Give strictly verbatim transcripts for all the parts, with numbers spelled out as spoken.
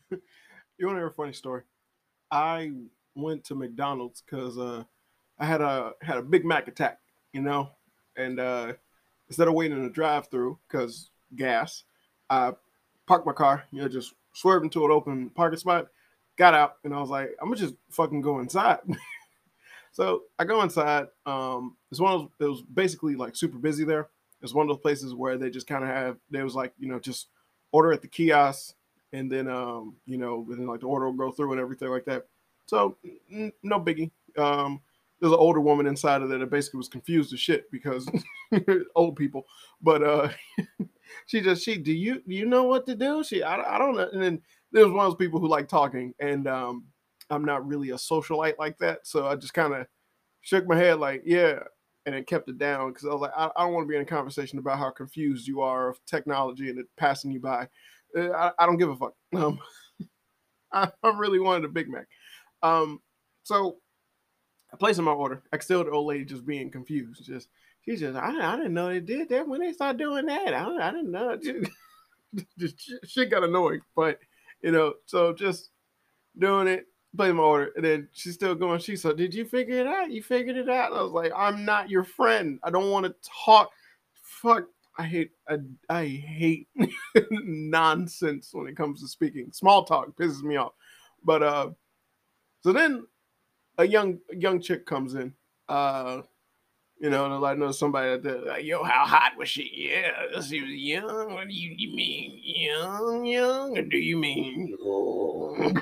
You want to hear a funny story? I went to McDonald's because uh, I had a had a Big Mac attack, you know, and uh, instead of waiting in the drive-through because gas, I parked my car, you know, just swerved into an open parking spot, got out, and I was like, I'm gonna just fucking go inside. So I go inside. Um, it's one of those, it was basically like super busy there. It's one of those places where they just kind of have, there was like, you know, just order at the kiosk and then, um, you know, and then like the order will go through and everything like that. So n- no biggie. Um, there's an older woman inside of there that basically was confused as shit because old people. But uh, she just, she, do you, do you know what to do? She, I, I don't know. And then there's one of those people who like talking and, um, I'm not really a socialite like that. So I just kind of shook my head like, yeah, and then kept it down because I was like, I, I don't want to be in a conversation about how confused you are of technology and it passing you by. Uh, I, I don't give a fuck. Um, I, I really wanted a Big Mac. Um, so I placed in my order. I could still the old lady just being confused. Just she's just, I, I didn't know they did that when they started doing that. I, I didn't know. Just, just shit got annoying, but you know, so just doing it, playing my order, and then she's still going. She said, "Did you figure it out? You figured it out?" And I was like, "I'm not your friend. I don't want to talk. Fuck. I hate. I, I hate nonsense when it comes to speaking. Small talk pisses me off." But uh, so then a young young chick comes in. Uh, you know, and I know somebody that, like, yo, how hot was she? Yeah, she was young. What do you, you mean young, young, or do you mean young?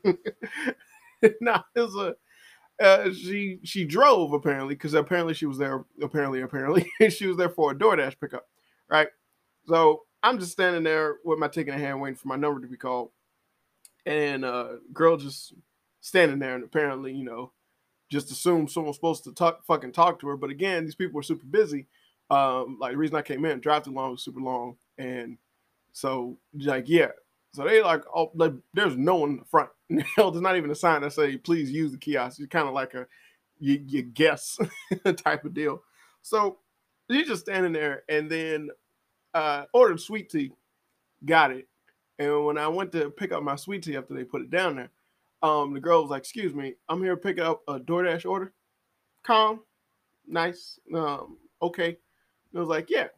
No, it was a uh, she she drove apparently because apparently she was there apparently apparently she was there for a DoorDash pickup, right? So I'm just standing there with my ticket in hand waiting for my number to be called, and uh, girl just standing there and apparently you know just assumed someone's supposed to talk fucking talk to her, but again these people were super busy. Um, like the reason I came in, drive too long was super long, and so like yeah, so they like oh like there's no one in the front. Hell, there's not even a sign that say please use the kiosk. It's kind of like a you, you guess type of deal. So you're just standing there, and then uh, ordered sweet tea, got it, and when I went to pick up my sweet tea after they put it down there, um, the girl was like, "Excuse me, I'm here to pick up a DoorDash order." Calm, nice, um, okay. And I was like, "Yeah."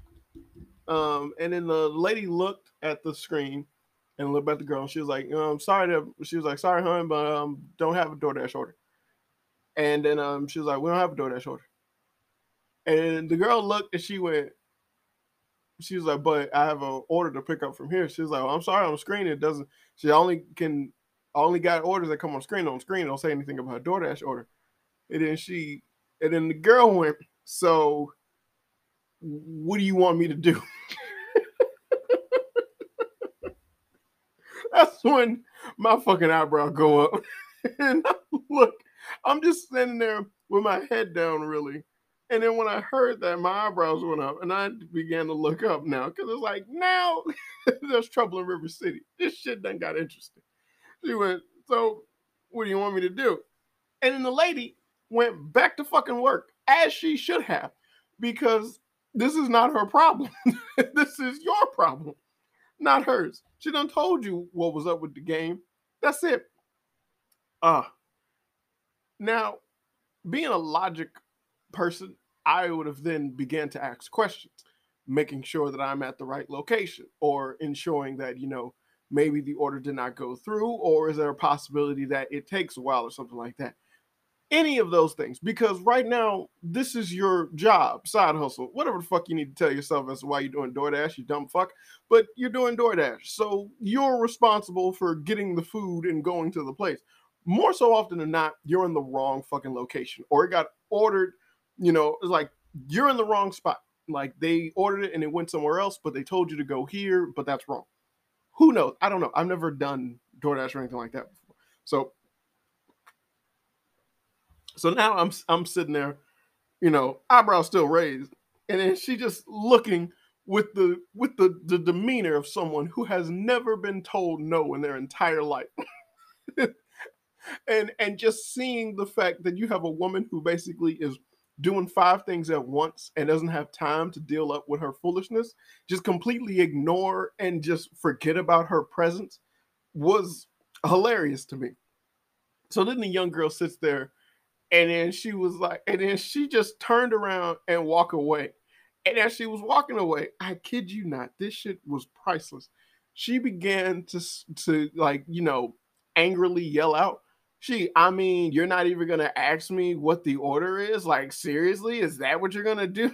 Um, and then the lady looked at the screen and looked at the girl. And she was like, um, "Sorry to," she was like, "Sorry, hon, but um, don't have a DoorDash order." And then um, she was like, "We don't have a DoorDash order." And the girl looked and she went, she was like, "But I have an order to pick up from here." She was like, well, "I'm sorry, on the screen it doesn't." She only can only got orders that come on screen. On screen, don't say anything about a DoorDash order. And then she, and then the girl went, "So, what do you want me to do?" That's when my fucking eyebrow go up. And I look, I'm just standing there with my head down, really. And then when I heard that, my eyebrows went up, and I began to look up now because it's like now there's trouble in River City. This shit done got interesting. She went, "So, what do you want me to do?" And then the lady went back to fucking work as she should have, because this is not her problem. This is your problem, not hers. She done told you what was up with the game. That's it. Uh now being a logic person, I would have then began to ask questions, making sure that I'm at the right location or ensuring that, you know, maybe the order did not go through, or is there a possibility that it takes a while or something like that. Any of those things, because right now this is your job, side hustle, whatever the fuck you need to tell yourself as to why you're doing DoorDash, you dumb fuck. But you're doing DoorDash, so you're responsible for getting the food and going to the place. More so often than not, you're in the wrong fucking location, or it got ordered. You know, it's like you're in the wrong spot. Like they ordered it and it went somewhere else, but they told you to go here, but that's wrong. Who knows? I don't know. I've never done DoorDash or anything like that before. So so now I'm I'm sitting there, you know, eyebrows still raised, and then she just looking with the with the, the demeanor of someone who has never been told no in their entire life. and and just seeing the fact that you have a woman who basically is doing five things at once and doesn't have time to deal up with her foolishness, just completely ignore and just forget about her presence. was hilarious to me. So then the young girl sits there, and then she was like, and then she just turned around and walked away. And as she was walking away, I kid you not, this shit was priceless. She began to to like, you know, angrily yell out, "She, I mean, you're not even gonna ask me what the order is? Like, seriously, is that what you're gonna do?"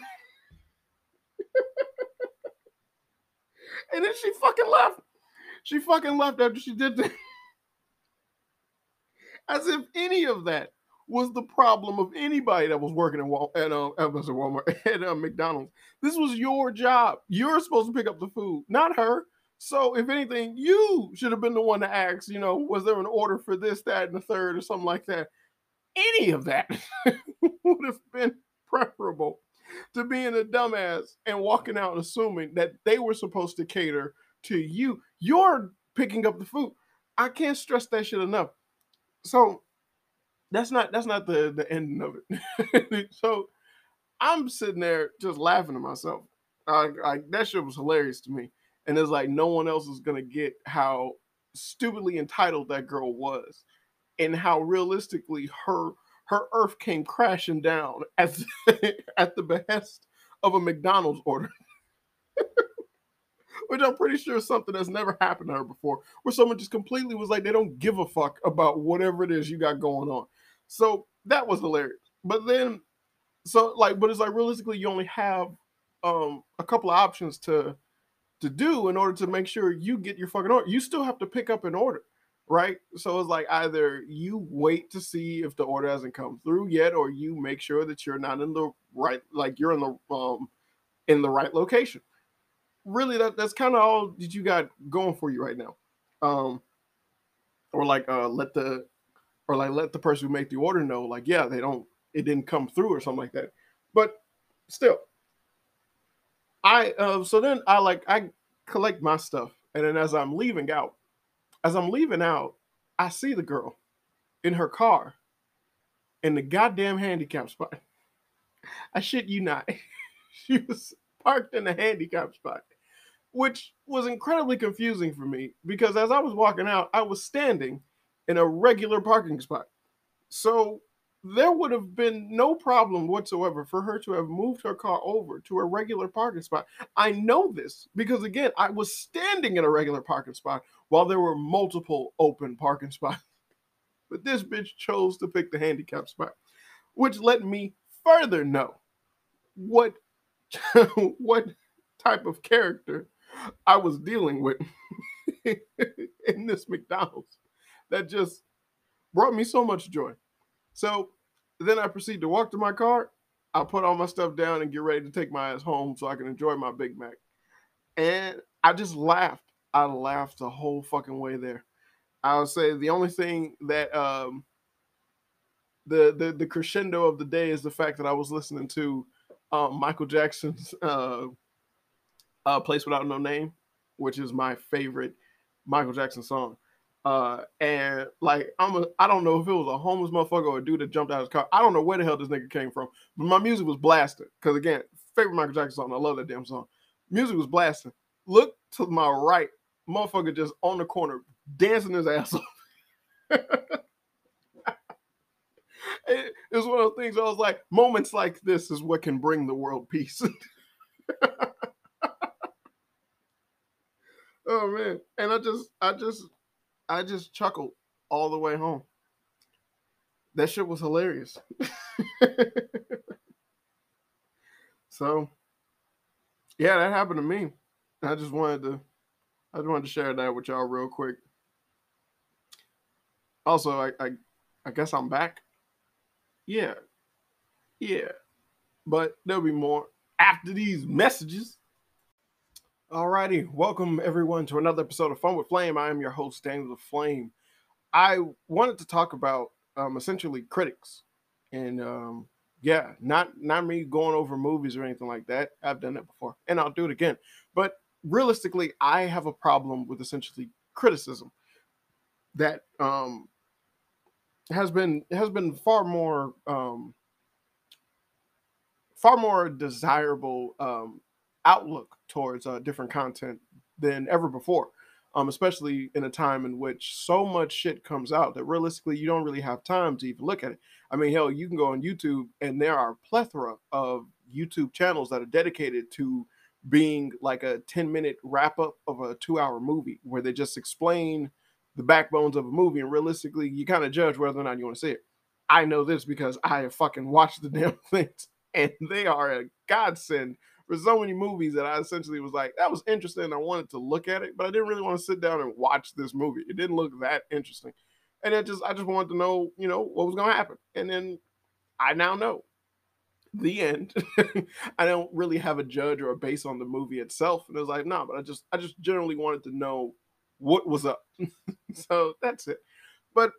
And then she fucking left. She fucking left after she did that. As if any of that was the problem of anybody that was working at Wal- at, uh, at Walmart at uh, McDonald's. This was your job. You're supposed to pick up the food, not her. So if anything, you should have been the one to ask. You know, was there an order for this, that, and the third, or something like that? Any of that would have been preferable to being a dumbass and walking out assuming that they were supposed to cater to you. You're picking up the food. I can't stress that shit enough. So that's not that's not the the ending of it. So I'm sitting there just laughing to myself. I, I, that shit was hilarious to me, and it's like no one else is gonna get how stupidly entitled that girl was, and how realistically her her earth came crashing down at the, at the behest of a McDonald's order. Which I'm pretty sure is something that's never happened to her before, where someone just completely was like, they don't give a fuck about whatever it is you got going on. So that was hilarious. But then, so like, but it's like realistically, you only have um a couple of options to to do in order to make sure you get your fucking order. You still have to pick up an order, right? So it's like either you wait to see if the order hasn't come through yet, or you make sure that you're not in the right, like you're in the um in the right location. Really, that that's kind of all that you got going for you right now. Um, or like uh let the or like let the person who made the order know, like, yeah, they don't it didn't come through or something like that. But still, I uh so then I like I collect my stuff, and then as I'm leaving out, as I'm leaving out, I see the girl in her car in the goddamn handicap spot. I shit you not. She was parked in the handicap spot, which was incredibly confusing for me because as I was walking out, I was standing in a regular parking spot. So there would have been no problem whatsoever for her to have moved her car over to a regular parking spot. I know this because, again, I was standing in a regular parking spot while there were multiple open parking spots. But this bitch chose to pick the handicap spot, which let me further know what what type of character I was dealing with in this McDonald's that just brought me so much joy. So then I proceed to walk to my car. I put all my stuff down and get ready to take my ass home so I can enjoy my Big Mac. And I just laughed. I laughed the whole fucking way there. I would say the only thing that um the the, the crescendo of the day is the fact that I was listening to um, Michael Jackson's uh, uh, "Place Without No Name," which is my favorite Michael Jackson song. Uh, and like I'm a, I don't know if it was a homeless motherfucker or a dude that jumped out of his car. I don't know where the hell this nigga came from, but my music was blasting. Cause again, favorite Michael Jackson song. I love that damn song. Music was blasting. Look to my right, motherfucker just on the corner dancing his ass off. It, it was one of those things I was like, moments like this is what can bring the world peace. Oh man. And I just I just I just chuckled all the way home. That shit was hilarious. So yeah, that happened to me. I just wanted to I just wanted to share that with y'all real quick. Also, I I, I guess I'm back. Yeah, yeah. But there'll be more after these messages. Alrighty, welcome everyone to another episode of Fun with Flame. I am your host, Daniel the Flame. I wanted to talk about um, essentially critics, and um, yeah, not not me going over movies or anything like that. I've done that before, and I'll do it again. But realistically, I have a problem with essentially criticism that um, has been has been far more um, far more desirable um, outlook towards uh, different content than ever before. um, especially in a time in which so much shit comes out that realistically you don't really have time to even look at it. I mean, hell, you can go on YouTube and there are a plethora of YouTube channels that are dedicated to being like a ten minute wrap up of a two hour movie where they just explain the backbones of a movie, and realistically you kind of judge whether or not you want to see it. I know this because I have fucking watched the damn things, and they are a godsend for so many movies that I essentially was like, that was interesting. I wanted to look at it, but I didn't really want to sit down and watch this movie. It didn't look that interesting. And it just I just wanted to know, you know, what was gonna happen. And then I now know. The end. I don't really have a judge or a base on the movie itself. And it was like, no, nah, but I just I just generally wanted to know what was up. So that's it. But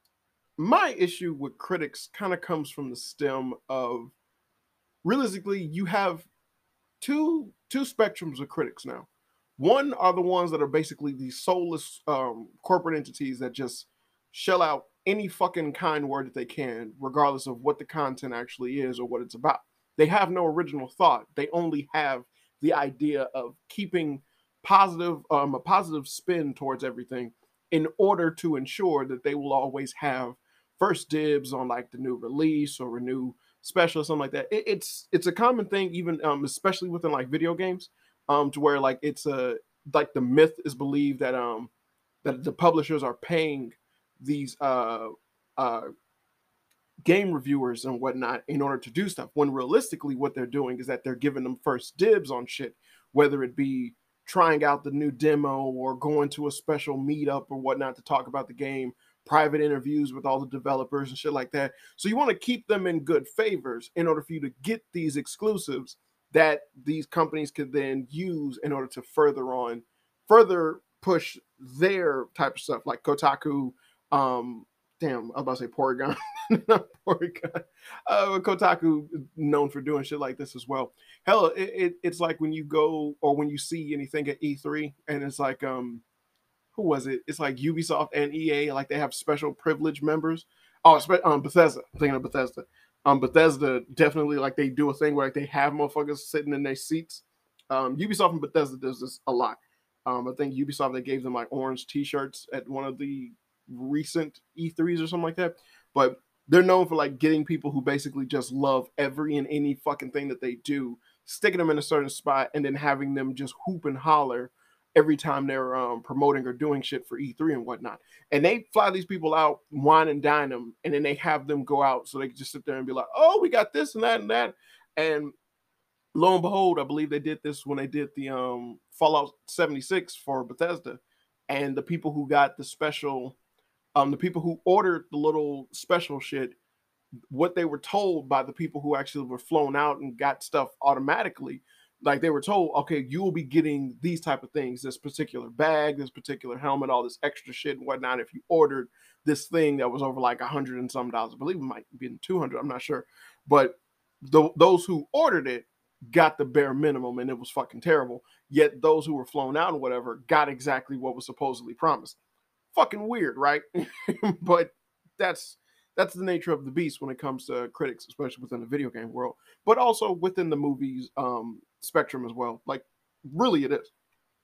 my issue with critics kind of comes from the stem of realistically, you have two two spectrums of critics now. One are the ones that are basically these soulless um, corporate entities that just shell out any fucking kind word that they can, regardless of what the content actually is or what it's about. They have no original thought. They only have the idea of keeping positive um, a positive spin towards everything in order to ensure that they will always have first dibs on like the new release or a new special or something like that. It, it's it's a common thing, even um, especially within like video games, um, to where like it's a like the myth is believed that um that the publishers are paying these uh uh game reviewers and whatnot in order to do stuff. When realistically, what they're doing is that they're giving them first dibs on shit, whether it be trying out the new demo or going to a special meetup or whatnot to talk about the game, private interviews with all the developers and shit like that. So you want to keep them in good favors in order for you to get these exclusives that these companies could then use in order to further on, further push their type of stuff like Kotaku. Um, damn, I was about to say Porygon. Not Porygon. Uh, Kotaku is known for doing shit like this as well. Hell, it, it, it's like when you go or when you see anything at E three and it's like, um, who was it? It's like Ubisoft and E A, like they have special privilege members. Oh, um, Bethesda. I'm thinking of Bethesda. Um, Bethesda definitely like they do a thing where like they have motherfuckers sitting in their seats. Um, Ubisoft and Bethesda does this a lot. Um, I think Ubisoft they gave them like orange T-shirts at one of the recent E threes or something like that. But they're known for like getting people who basically just love every and any fucking thing that they do, sticking them in a certain spot, and then having them just hoop and holler every time they're um, promoting or doing shit for E three and whatnot. And they fly these people out, wine and dine them, and then they have them go out so they can just sit there and be like, oh, we got this and that and that. And lo and behold, I believe they did this when they did the um, Fallout seventy-six for Bethesda. And the people who got the special, um, the people who ordered the little special shit, what they were told by the people who actually were flown out and got stuff automatically, like they were told, okay, you will be getting these type of things, this particular bag, this particular helmet, all this extra shit and whatnot. If you ordered this thing that was over like a hundred and some dollars, I believe it might be in two hundred, I'm not sure, but the, those who ordered it got the bare minimum and it was fucking terrible. Yet those who were flown out and whatever got exactly what was supposedly promised. Fucking weird, right? But that's that's the nature of the beast when it comes to critics, especially within the video game world, but also within the movies um, spectrum as well. Like, really, it is.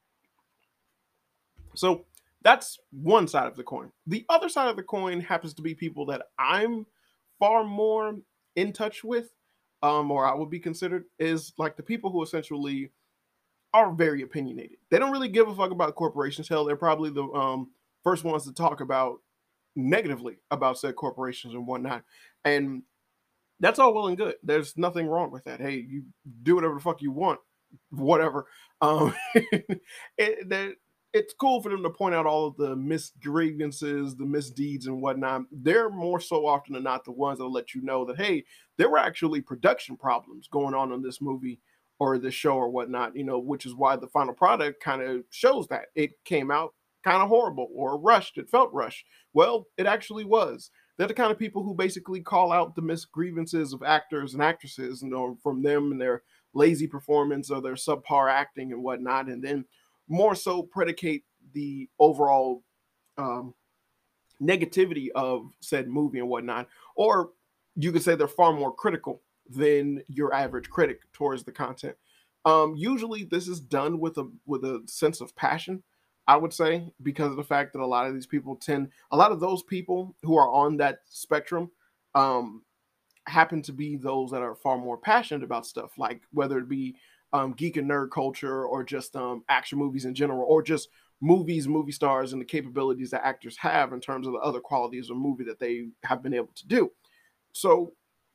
So that's one side of the coin. The other side of the coin happens to be people that I'm far more in touch with, um, or I would be considered, is like the people who essentially are very opinionated. They don't really give a fuck about corporations. Hell, they're probably the um, first ones to talk about negatively about said corporations and whatnot. And that's all well and good. There's nothing wrong with that. Hey, you do whatever the fuck you want, whatever. Um, it, it's cool for them to point out all of the misgrievances, the misdeeds, and whatnot. They're more so often than not the ones that'll let you know that, hey, there were actually production problems going on in this movie or this show or whatnot, you know, which is why the final product kind of shows that. It came out kind of horrible or rushed. It felt rushed. Well, it actually was. They're the kind of people who basically call out the misgrievances of actors and actresses, you know, from them and their lazy performance or their subpar acting and whatnot, and then more so predicate the overall um, negativity of said movie and whatnot. Or you could say they're far more critical than your average critic towards the content. Um, usually, this is done with a with a sense of passion. I would say, because of the fact that a lot of these people tend, a lot of those people who are on that spectrum, um, happen to be those that are far more passionate about stuff, like whether it be um, geek and nerd culture, or just um, action movies in general, or just movies, movie stars, and the capabilities that actors have in terms of the other qualities of movie that they have been able to do. So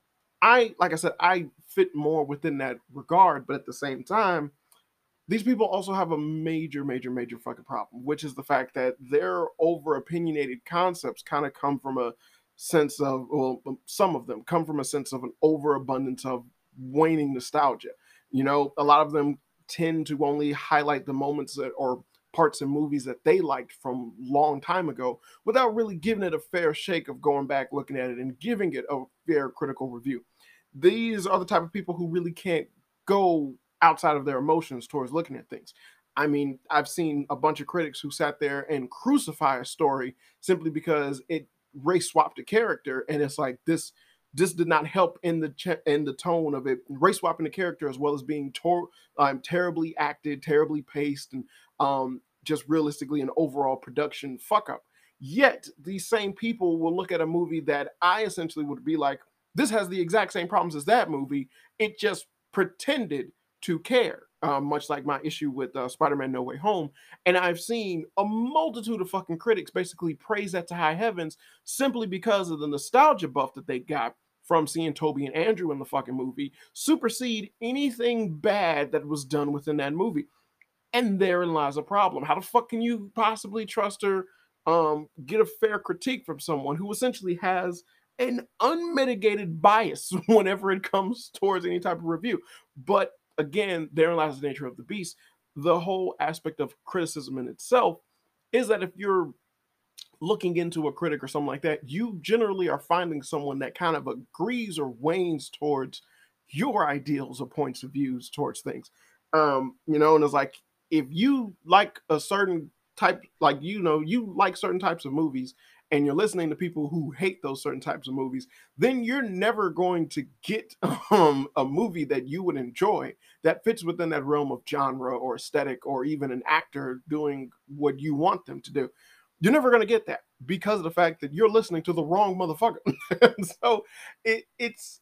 I, like I said, I fit more within that regard, but at the same time, these people also have a major, major, major fucking problem, which is the fact that their over opinionated concepts kind of come from a sense of, well, um, some of them come from a sense of an overabundance of waning nostalgia. You know, a lot of them tend to only highlight the moments that, or parts in movies that they liked from long time ago, without really giving it a fair shake of going back, looking at it, and giving it a fair critical review. These are the type of people who really can't go outside of their emotions towards looking at things. I mean, I've seen a bunch of critics who sat there and crucify a story simply because it race swapped a character, and it's like this this did not help in the ch- in the tone of it, race swapping the character, as well as being tor- um, terribly acted, terribly paced, and um, just realistically an overall production fuck up. Yet these same people will look at a movie that I essentially would be like, this has the exact same problems as that movie. It just pretended to care, um, much like my issue with uh, Spider-Man No Way Home. And I've seen a multitude of fucking critics basically praise that to high heavens simply because of the nostalgia buff that they got from seeing Toby and Andrew in the fucking movie supersede anything bad that was done within that movie. And therein lies a problem. How the fuck can you possibly trust or um, get a fair critique from someone who essentially has an unmitigated bias whenever it comes towards any type of review? But again, therein lies the nature of the beast. The whole aspect of criticism in itself is that if you're looking into a critic or something like that, you generally are finding someone that kind of agrees or wanes towards your ideals or points of views towards things. Um, you know, and it's like, if you like a certain type, like, you know, you like certain types of movies, and you're listening to people who hate those certain types of movies, then you're never going to get um, a movie that you would enjoy that fits within that realm of genre or aesthetic, or even an actor doing what you want them to do. You're never going to get that because of the fact that you're listening to the wrong motherfucker. So it, it's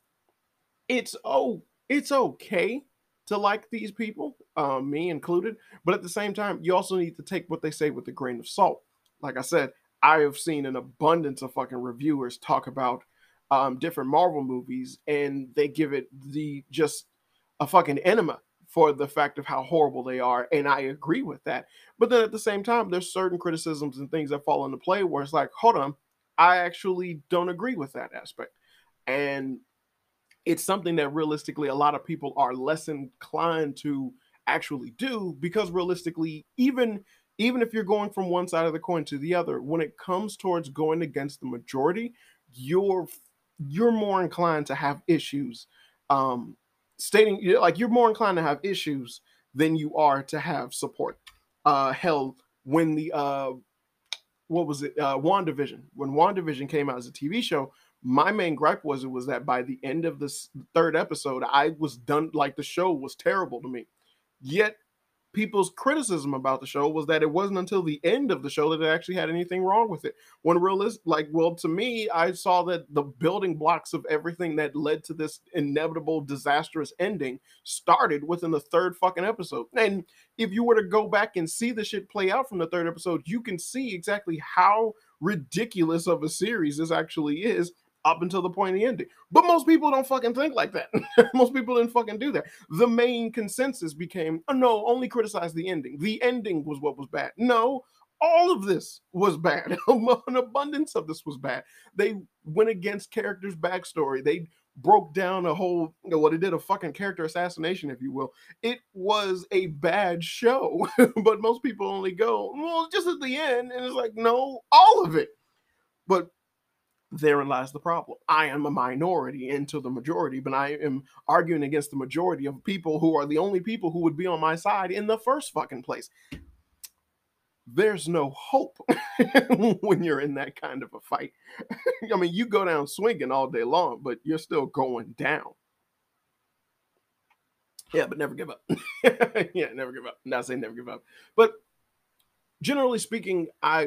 it's oh it's okay to like these people, um, me included, but at the same time, you also need to take what they say with a grain of salt. Like I said, I have seen an abundance of fucking reviewers talk about um, different Marvel movies, and they give it the just a fucking enema for the fact of how horrible they are, and I agree with that. But then at the same time, there's certain criticisms and things that fall into play where it's like, hold on, I actually don't agree with that aspect. And it's something that realistically a lot of people are less inclined to actually do, because realistically, even even if you're going from one side of the coin to the other, when it comes towards going against the majority, you're you're more inclined to have issues, um stating, like, you're more inclined to have issues than you are to have support. Uh hell, when the uh what was it, uh WandaVision, when WandaVision came out as a T V show, my main gripe was it was that by the end of this third episode, I was done. Like, the show was terrible to me. Yet people's criticism about the show was that it wasn't until the end of the show that it actually had anything wrong with it. When realist, like, well, to me, I saw that the building blocks of everything that led to this inevitable disastrous ending started within the third fucking episode. And if you were to go back and see the shit play out from the third episode, you can see exactly how ridiculous of a series this actually is up until the point of the ending. But most people don't fucking think like that. Most people didn't fucking do that. The main consensus became, oh, no, only criticize the ending. The ending was what was bad. No, all of this was bad. An abundance of this was bad. They went against characters' backstory. They broke down a whole, you know, what it did, a fucking character assassination, if you will. It was a bad show. But most people only go, well, just at the end. And it's like, no, all of it. But therein lies the problem. I am a minority into the majority, but I am arguing against the majority of people who are the only people who would be on my side in the first fucking place. There's no hope when you're in that kind of a fight. I mean, you go down swinging all day long, but you're still going down. Yeah, but never give up. Yeah, never give up. Not saying never give up, but generally speaking, I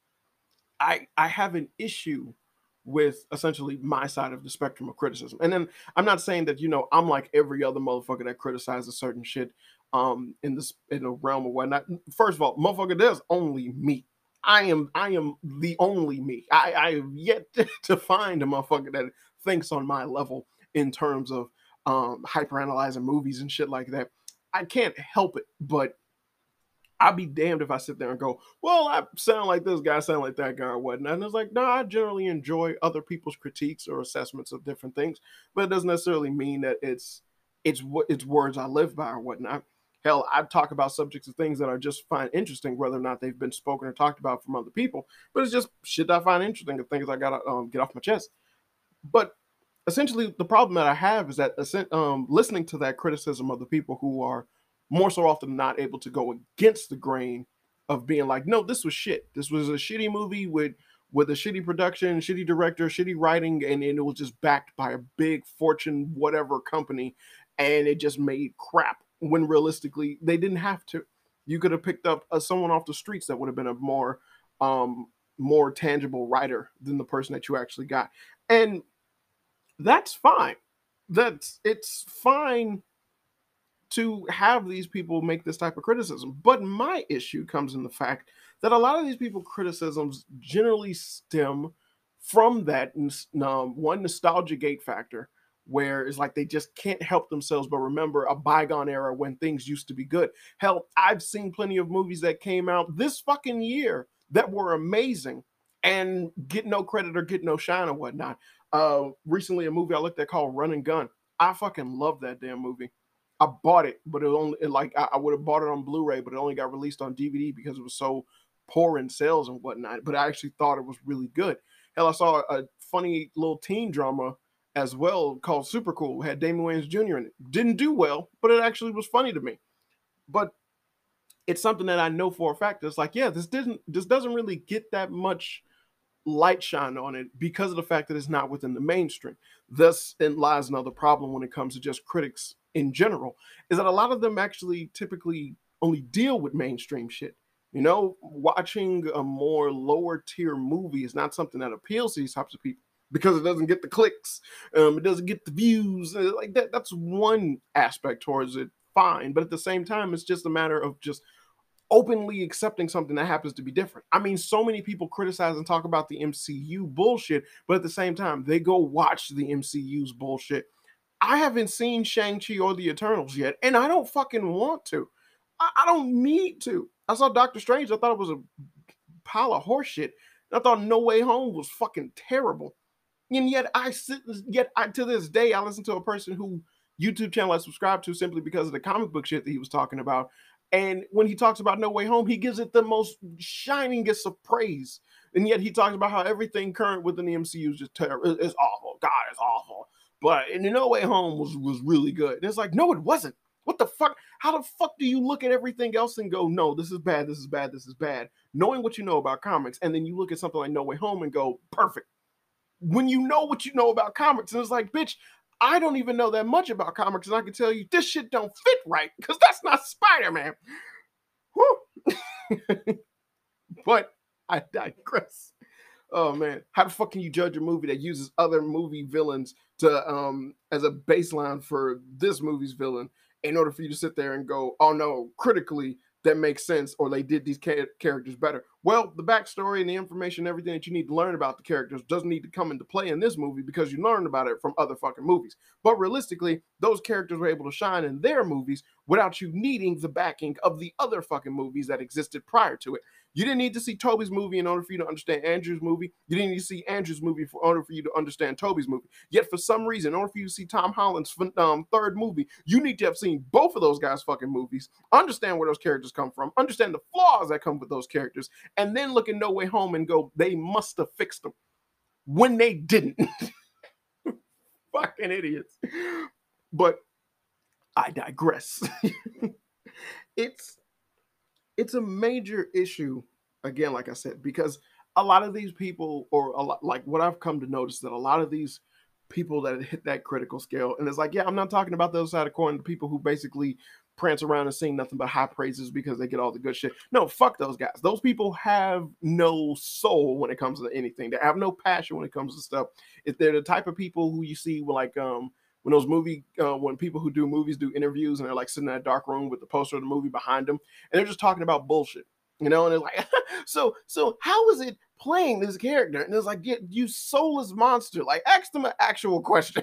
I I have an issue with essentially my side of the spectrum of criticism. And then I'm not saying that, you know, I'm like every other motherfucker that criticizes certain shit um in this in the realm of whatnot. First of all, motherfucker, there's only me. I am I am the only me. I, I have yet to find a motherfucker that thinks on my level in terms of um hyperanalyzing movies and shit like that. I can't help it, but I'd be damned if I sit there and go, well, I sound like this guy, sound like that guy, or whatnot. And it's like, no, I generally enjoy other people's critiques or assessments of different things, but it doesn't necessarily mean that it's it's what it's words I live by or whatnot. Hell, I talk about subjects of things that I just find interesting, whether or not they've been spoken or talked about from other people. But it's just shit that I find interesting and things I gotta um, get off my chest. But essentially, the problem that I have is that um, listening to that criticism of the people who are more so often than not able to go against the grain of being like, no, this was shit. This was a shitty movie with with a shitty production, shitty director, shitty writing, and, and it was just backed by a big fortune whatever company, and it just made crap. When realistically, they didn't have to. You could have picked up uh, someone off the streets that would have been a more um, more tangible writer than the person that you actually got, and that's fine. That's it's fine to have these people make this type of criticism. But my issue comes in the fact that a lot of these people criticisms generally stem from that um, one nostalgia gate factor where it's like they just can't help themselves but remember a bygone era when things used to be good. Hell, I've seen plenty of movies that came out this fucking year that were amazing and get no credit or get no shine or whatnot. Uh, recently, a movie I looked at called Run and Gun. I fucking love that damn movie. I bought it, but it only it like I, I would have bought it on Blu-ray, but it only got released on D V D because it was so poor in sales and whatnot. But I actually thought it was really good. Hell, I saw a funny little teen drama as well called Super Cool. It had Damon Wayans Junior in it. Didn't do well, but it actually was funny to me. But it's something that I know for a fact. It's like, yeah, this didn't this doesn't really get that much light shine on it because of the fact that it's not within the mainstream. Thus, in lies another problem when it comes to just critics in general, is that a lot of them actually typically only deal with mainstream shit. You know, watching a more lower tier movie is not something that appeals to these types of people because it doesn't get the clicks, um, it doesn't get the views, uh, like that. That's one aspect towards it. Fine, but at the same time, it's just a matter of just openly accepting something that happens to be different. I mean, so many people criticize and talk about the M C U bullshit, but at the same time, they go watch the M C U's bullshit. I haven't seen Shang-Chi or the Eternals yet, and I don't fucking want to. I, I don't need to. I saw Doctor Strange. I thought it was a pile of horseshit. I thought No Way Home was fucking terrible. And yet I sit, yet I, to this day, I listen to a person who YouTube channel I subscribe to simply because of the comic book shit that he was talking about. And when he talks about No Way Home, he gives it the most shiningest of praise. And yet he talks about how everything current within the M C U is just terrible. It's awful. God, it's awful. But in No Way Home was, was really good. And it's like, no, it wasn't. What the fuck? How the fuck do you look at everything else and go, no, this is bad, this is bad, this is bad, knowing what you know about comics, and then you look at something like No Way Home and go, perfect. When you know what you know about comics, and it's like, bitch, I don't even know that much about comics, and I can tell you this shit don't fit right because that's not Spider-Man. But I digress. Oh man, how the fuck can you judge a movie that uses other movie villains to um as a baseline for this movie's villain in order for you to sit there and go, oh no, critically that makes sense, or they did these ca- characters better? Well, the backstory and the information, everything that you need to learn about the characters doesn't need to come into play in this movie because you learned about it from other fucking movies. But realistically, those characters were able to shine in their movies without you needing the backing of the other fucking movies that existed prior to it. You didn't need to see Toby's movie in order for you to understand Andrew's movie. You didn't need to see Andrew's movie in order for you to understand Toby's movie. Yet for some reason, in order for you to see Tom Holland's um, third movie, you need to have seen both of those guys' fucking movies, understand where those characters come from, understand the flaws that come with those characters, and then look at No Way Home and go, they must have fixed them when they didn't. Fucking idiots. But I digress. it's it's a major issue, again, like I said, because a lot of these people, or a lot, like what I've come to notice, that a lot of these people that hit that critical scale, and it's like, yeah, I'm not talking about the other side of the coin, the people who basically prance around and sing nothing but high praises because they get all the good shit. No, fuck those guys. Those people have no soul when it comes to anything. They have no passion when it comes to stuff. If they're the type of people who you see like um when those movie uh, when people who do movies do interviews and they're like sitting in a dark room with the poster of the movie behind them and they're just talking about bullshit, you know, and they're like, so so how is it playing this character? And it's like, get you soulless monster. Like, ask them an actual question.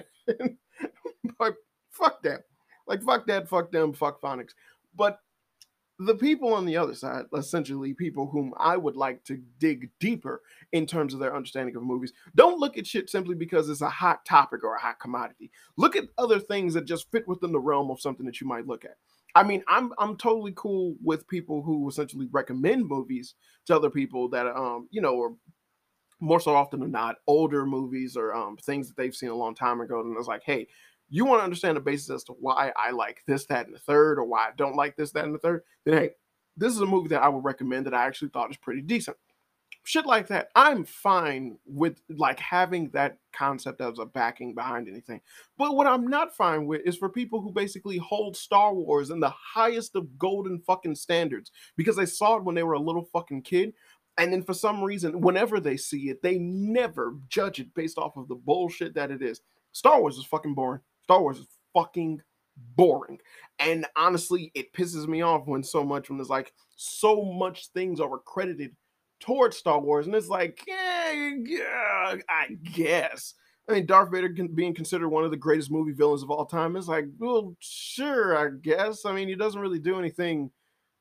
But fuck that. Like, fuck that, fuck them, fuck phonics. But the people on the other side, essentially people whom I would like to dig deeper in terms of their understanding of movies, don't look at shit simply because it's a hot topic or a hot commodity. Look at other things that just fit within the realm of something that you might look at. I mean, I'm I'm totally cool with people who essentially recommend movies to other people that um, you know, are more so often than not older movies or um things that they've seen a long time ago. And it's like, hey, you want to understand the basis as to why I like this, that, and the third, or why I don't like this, that, and the third, then hey, this is a movie that I would recommend that I actually thought is pretty decent. Shit like that. I'm fine with like having that concept as a backing behind anything. But what I'm not fine with is for people who basically hold Star Wars in the highest of golden fucking standards because they saw it when they were a little fucking kid. And then for some reason, whenever they see it, they never judge it based off of the bullshit that it is. Star Wars is fucking boring. Star Wars is fucking boring. And honestly, it pisses me off when so much, when there's like so much things are accredited towards Star Wars. And it's like, yeah, yeah, I guess. I mean, Darth Vader being considered one of the greatest movie villains of all time is like, well, sure, I guess. I mean, he doesn't really do anything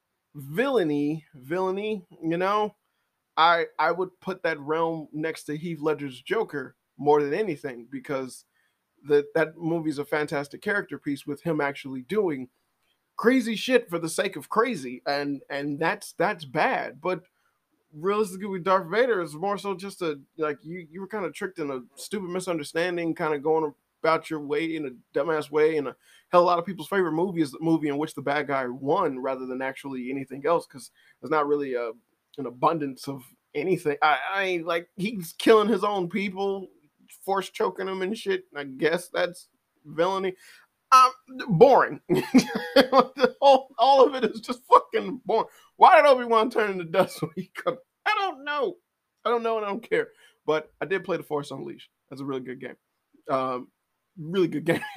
villainy, villainy, you know? I I would put that realm next to Heath Ledger's Joker more than anything because that that movie's a fantastic character piece with him actually doing crazy shit for the sake of crazy, and and that's that's bad. But realistically, with Darth Vader, it's more so just a like you you were kind of tricked in a stupid misunderstanding, kind of going about your way in a dumbass way. And a hell, a lot of people's favorite movie is the movie in which the bad guy won rather than actually anything else because there's not really a an abundance of anything. I, I mean, like he's killing his own people, force choking them and shit. I guess that's villainy. Um, boring. all, all of it is just fucking boring. Why did Obi-Wan turn into dust when he could? I don't know. I don't know and I don't care. But I did play The Force Unleashed. That's a really good game. Um, really good game.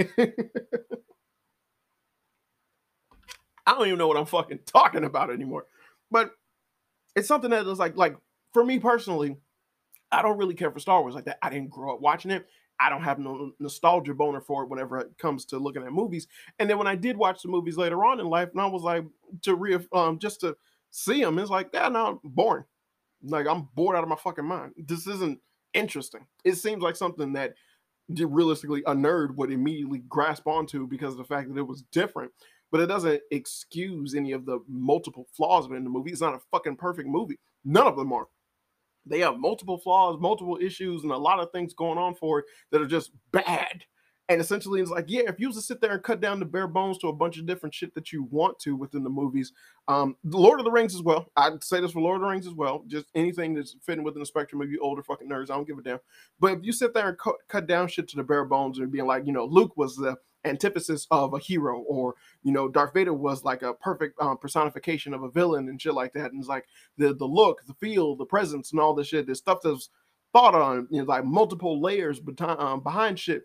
I don't even know what I'm fucking talking about anymore. But it's something that is like, like for me personally, I don't really care for Star Wars like that. I didn't grow up watching it. I don't have no nostalgia boner for it whenever it comes to looking at movies. And then when I did watch the movies later on in life, and I was like, to re um just to see them, it's like, yeah, no, boring. Like I'm bored out of my fucking mind. This isn't interesting. It seems like something that realistically a nerd would immediately grasp onto because of the fact that it was different. But it doesn't excuse any of the multiple flaws in the movie. It's not a fucking perfect movie. None of them are. They have multiple flaws, multiple issues, and a lot of things going on for it that are just bad. And essentially, it's like, yeah, if you was to sit there and cut down the bare bones to a bunch of different shit that you want to within the movies, um, Lord of the Rings as well. I'd say this for Lord of the Rings as well. Just anything that's fitting within the spectrum of you older fucking nerds, I don't give a damn. But if you sit there and cut, cut down shit to the bare bones and being like, you know, Luke was the antithesis of a hero, or you know, Darth Vader was like a perfect um, personification of a villain and shit like that. And it's like the the look, the feel, the presence, and all this shit. There's stuff that's thought on, you know, like multiple layers behind um, behind shit.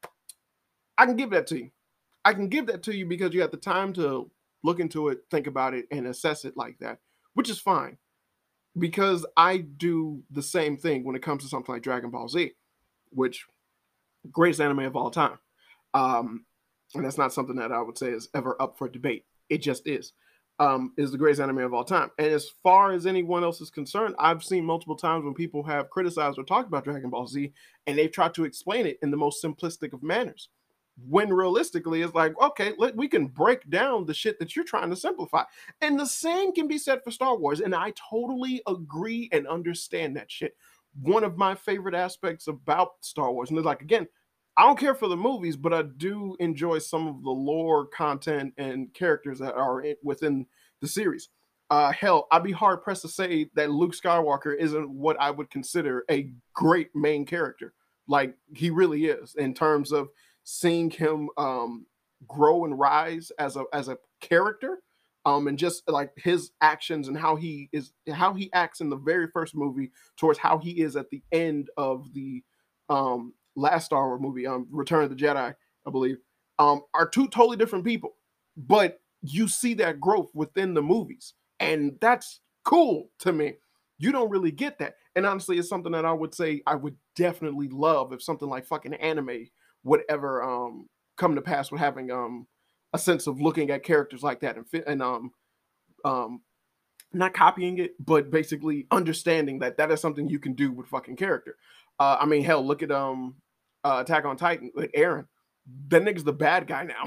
I can give that to you. I can give that to you because you have the time to look into it, think about it, and assess it like that, which is fine. Because I do the same thing when it comes to something like Dragon Ball Z, which greatest anime of all time. Um, and that's not something that I would say is ever up for debate. It just is. Um, is the greatest anime of all time. And as far as anyone else is concerned, I've seen multiple times when people have criticized or talked about Dragon Ball Z, and they've tried to explain it in the most simplistic of manners. When realistically, it's like, okay, let, we can break down the shit that you're trying to simplify. And the same can be said for Star Wars. And I totally agree and understand that shit. One of my favorite aspects about Star Wars, and it's like, again, I don't care for the movies, but I do enjoy some of the lore content and characters that are in, within the series. Uh, hell, I'd be hard pressed to say that Luke Skywalker isn't what I would consider a great main character. Like he really is in terms of seeing him um, grow and rise as a as a character, um, and just like his actions and how he is how he acts in the very first movie towards how he is at the end of the um last Star Wars movie, um, Return of the Jedi, I believe, um, are two totally different people. But you see that growth within the movies, and that's cool to me. You don't really get that. And honestly, it's something that I would say I would definitely love if something like fucking anime would ever um come to pass with having um a sense of looking at characters like that and fit and um um not copying it, but basically understanding that that is something you can do with fucking character. Uh, I mean, hell, look at um uh, Attack on Titan with Aaron. That nigga's the bad guy now.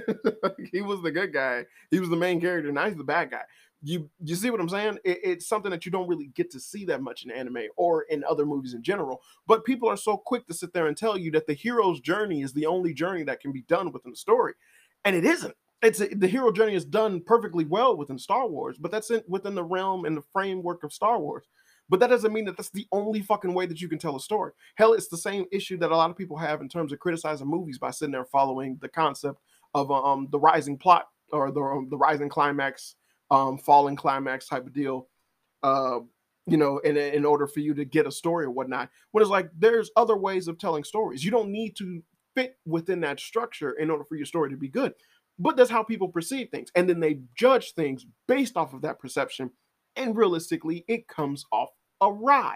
He was the good guy. He was the main character. Now he's the bad guy. You you see what I'm saying? It, it's something that you don't really get to see that much in anime or in other movies in general. But people are so quick to sit there and tell you that the hero's journey is the only journey that can be done within the story, and it isn't. It's a, the hero journey is done perfectly well within Star Wars, but that's in, within the realm and the framework of Star Wars. But that doesn't mean that that's the only fucking way that you can tell a story. Hell, it's the same issue that a lot of people have in terms of criticizing movies by sitting there following the concept of um the rising plot or the um, the rising climax, um falling climax type of deal. Uh, you know, in in order for you to get a story or whatnot. When it's like there's other ways of telling stories. You don't need to fit within that structure in order for your story to be good. But that's how people perceive things, and then they judge things based off of that perception, and realistically, it comes off awry.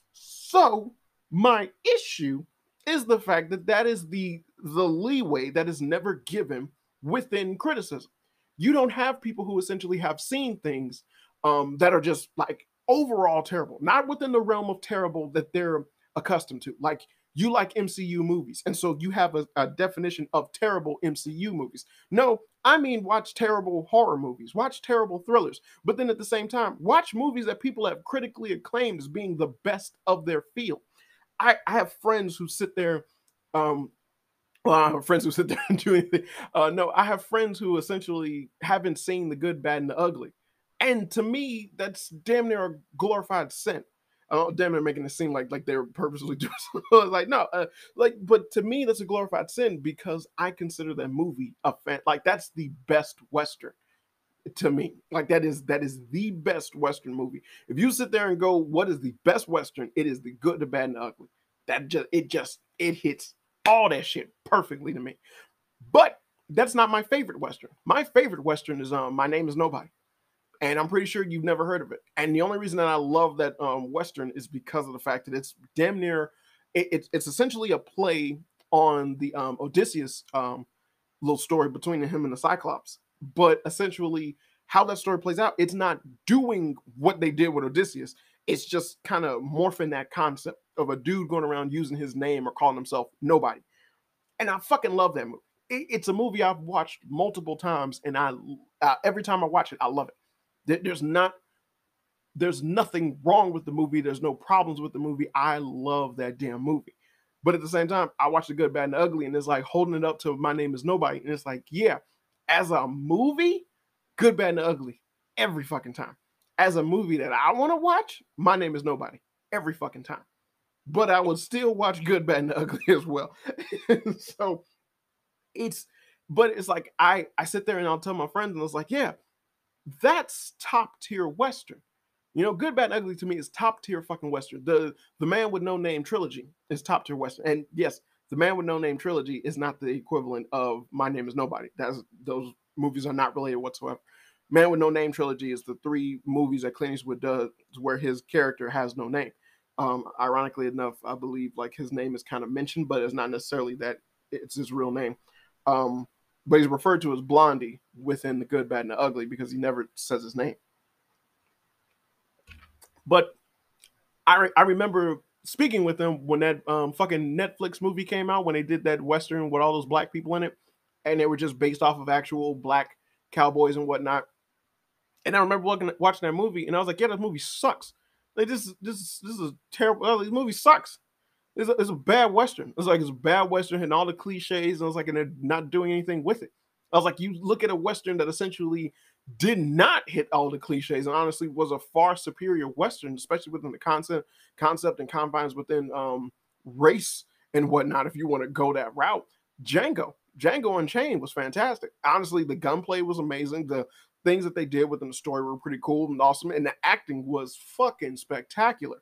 So my issue is the fact that that is the the leeway that is never given within criticism. You don't have people who essentially have seen things um, that are just like overall terrible, not within the realm of terrible that they're accustomed to. Like you like M C U movies, and so you have a, a definition of terrible M C U movies. No, I mean watch terrible horror movies, watch terrible thrillers, but then at the same time, watch movies that people have critically acclaimed as being the best of their field. I, I have friends who sit there, um, well, I have friends who sit there and do anything. Uh, no, I have friends who essentially haven't seen the good, bad, and the ugly. And to me, that's damn near a glorified sin. Oh, damn near making it seem like like they're purposely doing something. Like, no, uh, like, but to me, that's a glorified sin because I consider that movie a fan. Like, that's the best Western to me. Like, that is that is the best Western movie. If you sit there and go, what is the best Western? It is the good, the bad, and the ugly. That just it just it hits all that shit perfectly to me. But that's not my favorite Western. My favorite Western is um My Name Is Nobody. And I'm pretty sure you've never heard of it. And the only reason that I love that um, Western is because of the fact that it's damn near it, it's it's essentially a play on the um, Odysseus um, little story between him and the Cyclops. But essentially, how that story plays out, it's not doing what they did with Odysseus. It's just kind of morphing that concept of a dude going around using his name or calling himself nobody. And I fucking love that movie. It, it's a movie I've watched multiple times, and I uh, every time I watch it, I love it. There, there's not there's nothing wrong with the movie. There's no problems with the movie. I love that damn movie. But at the same time, I watch The Good, Bad, and the Ugly, and it's like holding it up to My Name Is Nobody. And it's like, yeah, as a movie, Good, Bad, and the Ugly, every fucking time. As a movie that I want to watch, My Name Is Nobody, every fucking time. But I would still watch Good, Bad, and the Ugly as well. So it's, but it's like, I, I sit there and I'll tell my friends, and it's like, yeah, that's top tier Western. You know, Good, Bad, and Ugly to me is top tier fucking Western. The The Man with No Name trilogy is top tier Western. And yes, The Man with No Name trilogy is not the equivalent of My Name Is Nobody. That's those movies are not related whatsoever. Man with No Name trilogy is the three movies that Clint Eastwood does where his character has no name. Um, ironically enough, I believe like his name is kind of mentioned, but it's not necessarily that it's his real name. Um, but he's referred to as Blondie within The Good, Bad, and the Ugly because he never says his name. But I re- I remember speaking with them when that um, fucking Netflix movie came out, when they did that Western with all those black people in it, and they were just based off of actual black cowboys and whatnot. And I remember looking at, watching that movie, and I was like, yeah, this movie sucks. Like, this, this, this is terrible. Oh, this movie sucks. It's a, it's a bad Western. It's like it's a bad Western and all the cliches, and I was like, and they're not doing anything with it. I was like, you look at a Western that essentially did not hit all the cliches and honestly was a far superior Western, especially within the concept, concept and confines within um, race and whatnot. If you want to go that route, Django. Django Unchained was fantastic. Honestly, the gunplay was amazing. The things that they did within the story were pretty cool and awesome, and the acting was fucking spectacular.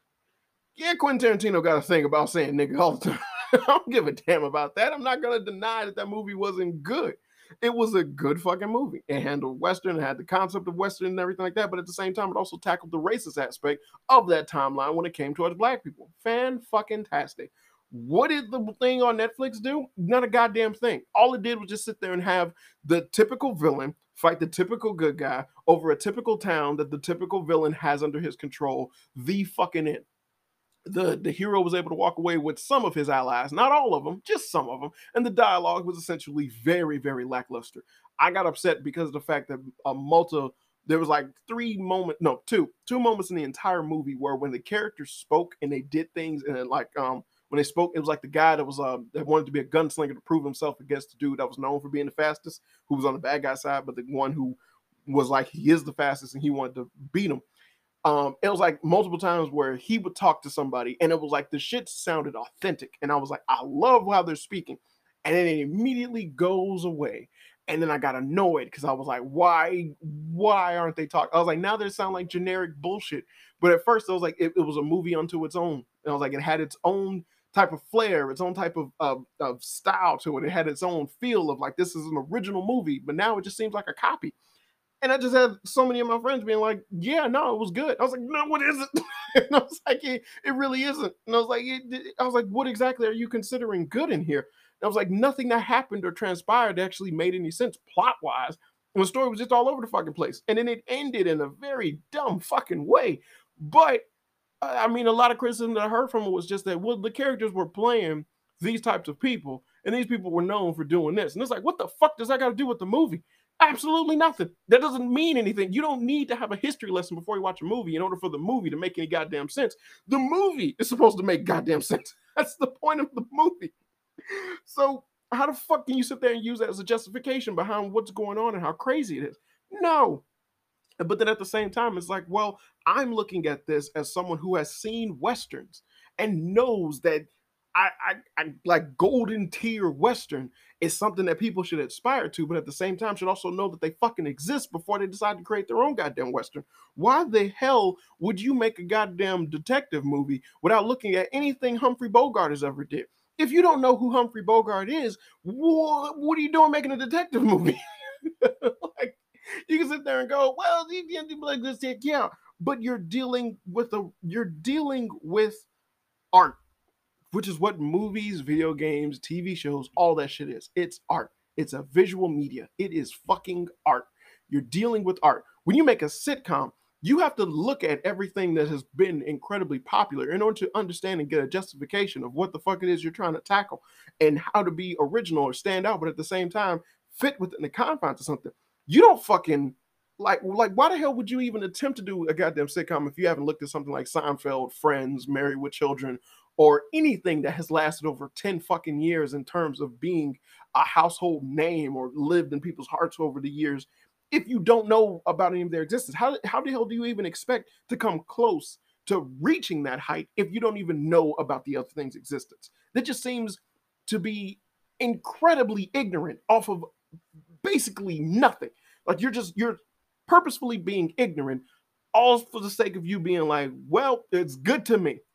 Yeah, Quentin Tarantino got a thing about saying nigga all the time. I don't give a damn about that. I'm not gonna deny that that movie wasn't good. It was a good fucking movie. It handled Western, it had the concept of Western and everything like that, but at the same time, it also tackled the racist aspect of that timeline when it came towards black people. Fan fucking tastic. What did the thing on Netflix do? Not a goddamn thing. All it did was just sit there and have the typical villain fight the typical good guy over a typical town that the typical villain has under his control. The fucking end. The, the hero was able to walk away with some of his allies, not all of them, just some of them. And the dialogue was essentially very, very lackluster. I got upset because of the fact that a multi, there was like three moments, no, two, two moments in the entire movie where when the characters spoke and they did things and it like, um, when they spoke, it was like the guy that was um that wanted to be a gunslinger to prove himself against the dude that was known for being the fastest, who was on the bad guy side, but the one who was like he is the fastest and he wanted to beat him. Um, it was like multiple times where he would talk to somebody and it was like the shit sounded authentic. And I was like, I love how they're speaking. And then it immediately goes away. And then I got annoyed because I was like, why, why aren't they talking? I was like, now they sound like generic bullshit. But at first, I was like, it, it was a movie unto its own. And I was like, it had its own type of flair, its own type of, of, of style to it. It had its own feel of like, this is an original movie. But now it just seems like a copy. And I just had so many of my friends being like, yeah, no, it was good. I was like, no, what is it? And I was like, it, it really isn't. And I was like, it, I was like, what exactly are you considering good in here? And I was like, nothing that happened or transpired actually made any sense plot wise. And the story was just all over the fucking place. And then it ended in a very dumb fucking way. But I mean, a lot of criticism that I heard from it was just that, well, the characters were playing these types of people, and these people were known for doing this. And it's like, what the fuck does that got to do with the movie? Absolutely nothing. That doesn't mean anything. You don't need to have a history lesson before you watch a movie in order for the movie to make any goddamn sense. The movie is supposed to make goddamn sense. That's the point of the movie. So how the fuck can you sit there and use that as a justification behind what's going on and how crazy it is? No. But then at the same time, it's like, well, I'm looking at this as someone who has seen Westerns and knows that I, I, I like golden tier Western is something that people should aspire to, but at the same time should also know that they fucking exist before they decide to create their own goddamn Western. Why the hell would you make a goddamn detective movie without looking at anything Humphrey Bogart has ever did? If you don't know who Humphrey Bogart is, what, what are you doing making a detective movie? Like, you can sit there and go, well, you can't do like this, yeah, but you're dealing with a, you're dealing with art, which is what movies, video games, T V shows, all that shit is. It's art. It's a visual media. It is fucking art. You're dealing with art. When you make a sitcom, you have to look at everything that has been incredibly popular in order to understand and get a justification of what the fuck it is you're trying to tackle and how to be original or stand out, but at the same time, fit within the confines of something. You don't fucking like, like, why the hell would you even attempt to do a goddamn sitcom if you haven't looked at something like Seinfeld, Friends, Married with Children, or anything that has lasted over ten fucking years in terms of being a household name or lived in people's hearts over the years? If you don't know about any of their existence, how, how the hell do you even expect to come close to reaching that height if you don't even know about the other thing's existence? That just seems to be incredibly ignorant off of basically nothing. Like you're just, you're purposefully being ignorant, all for the sake of you being like, well, it's good to me.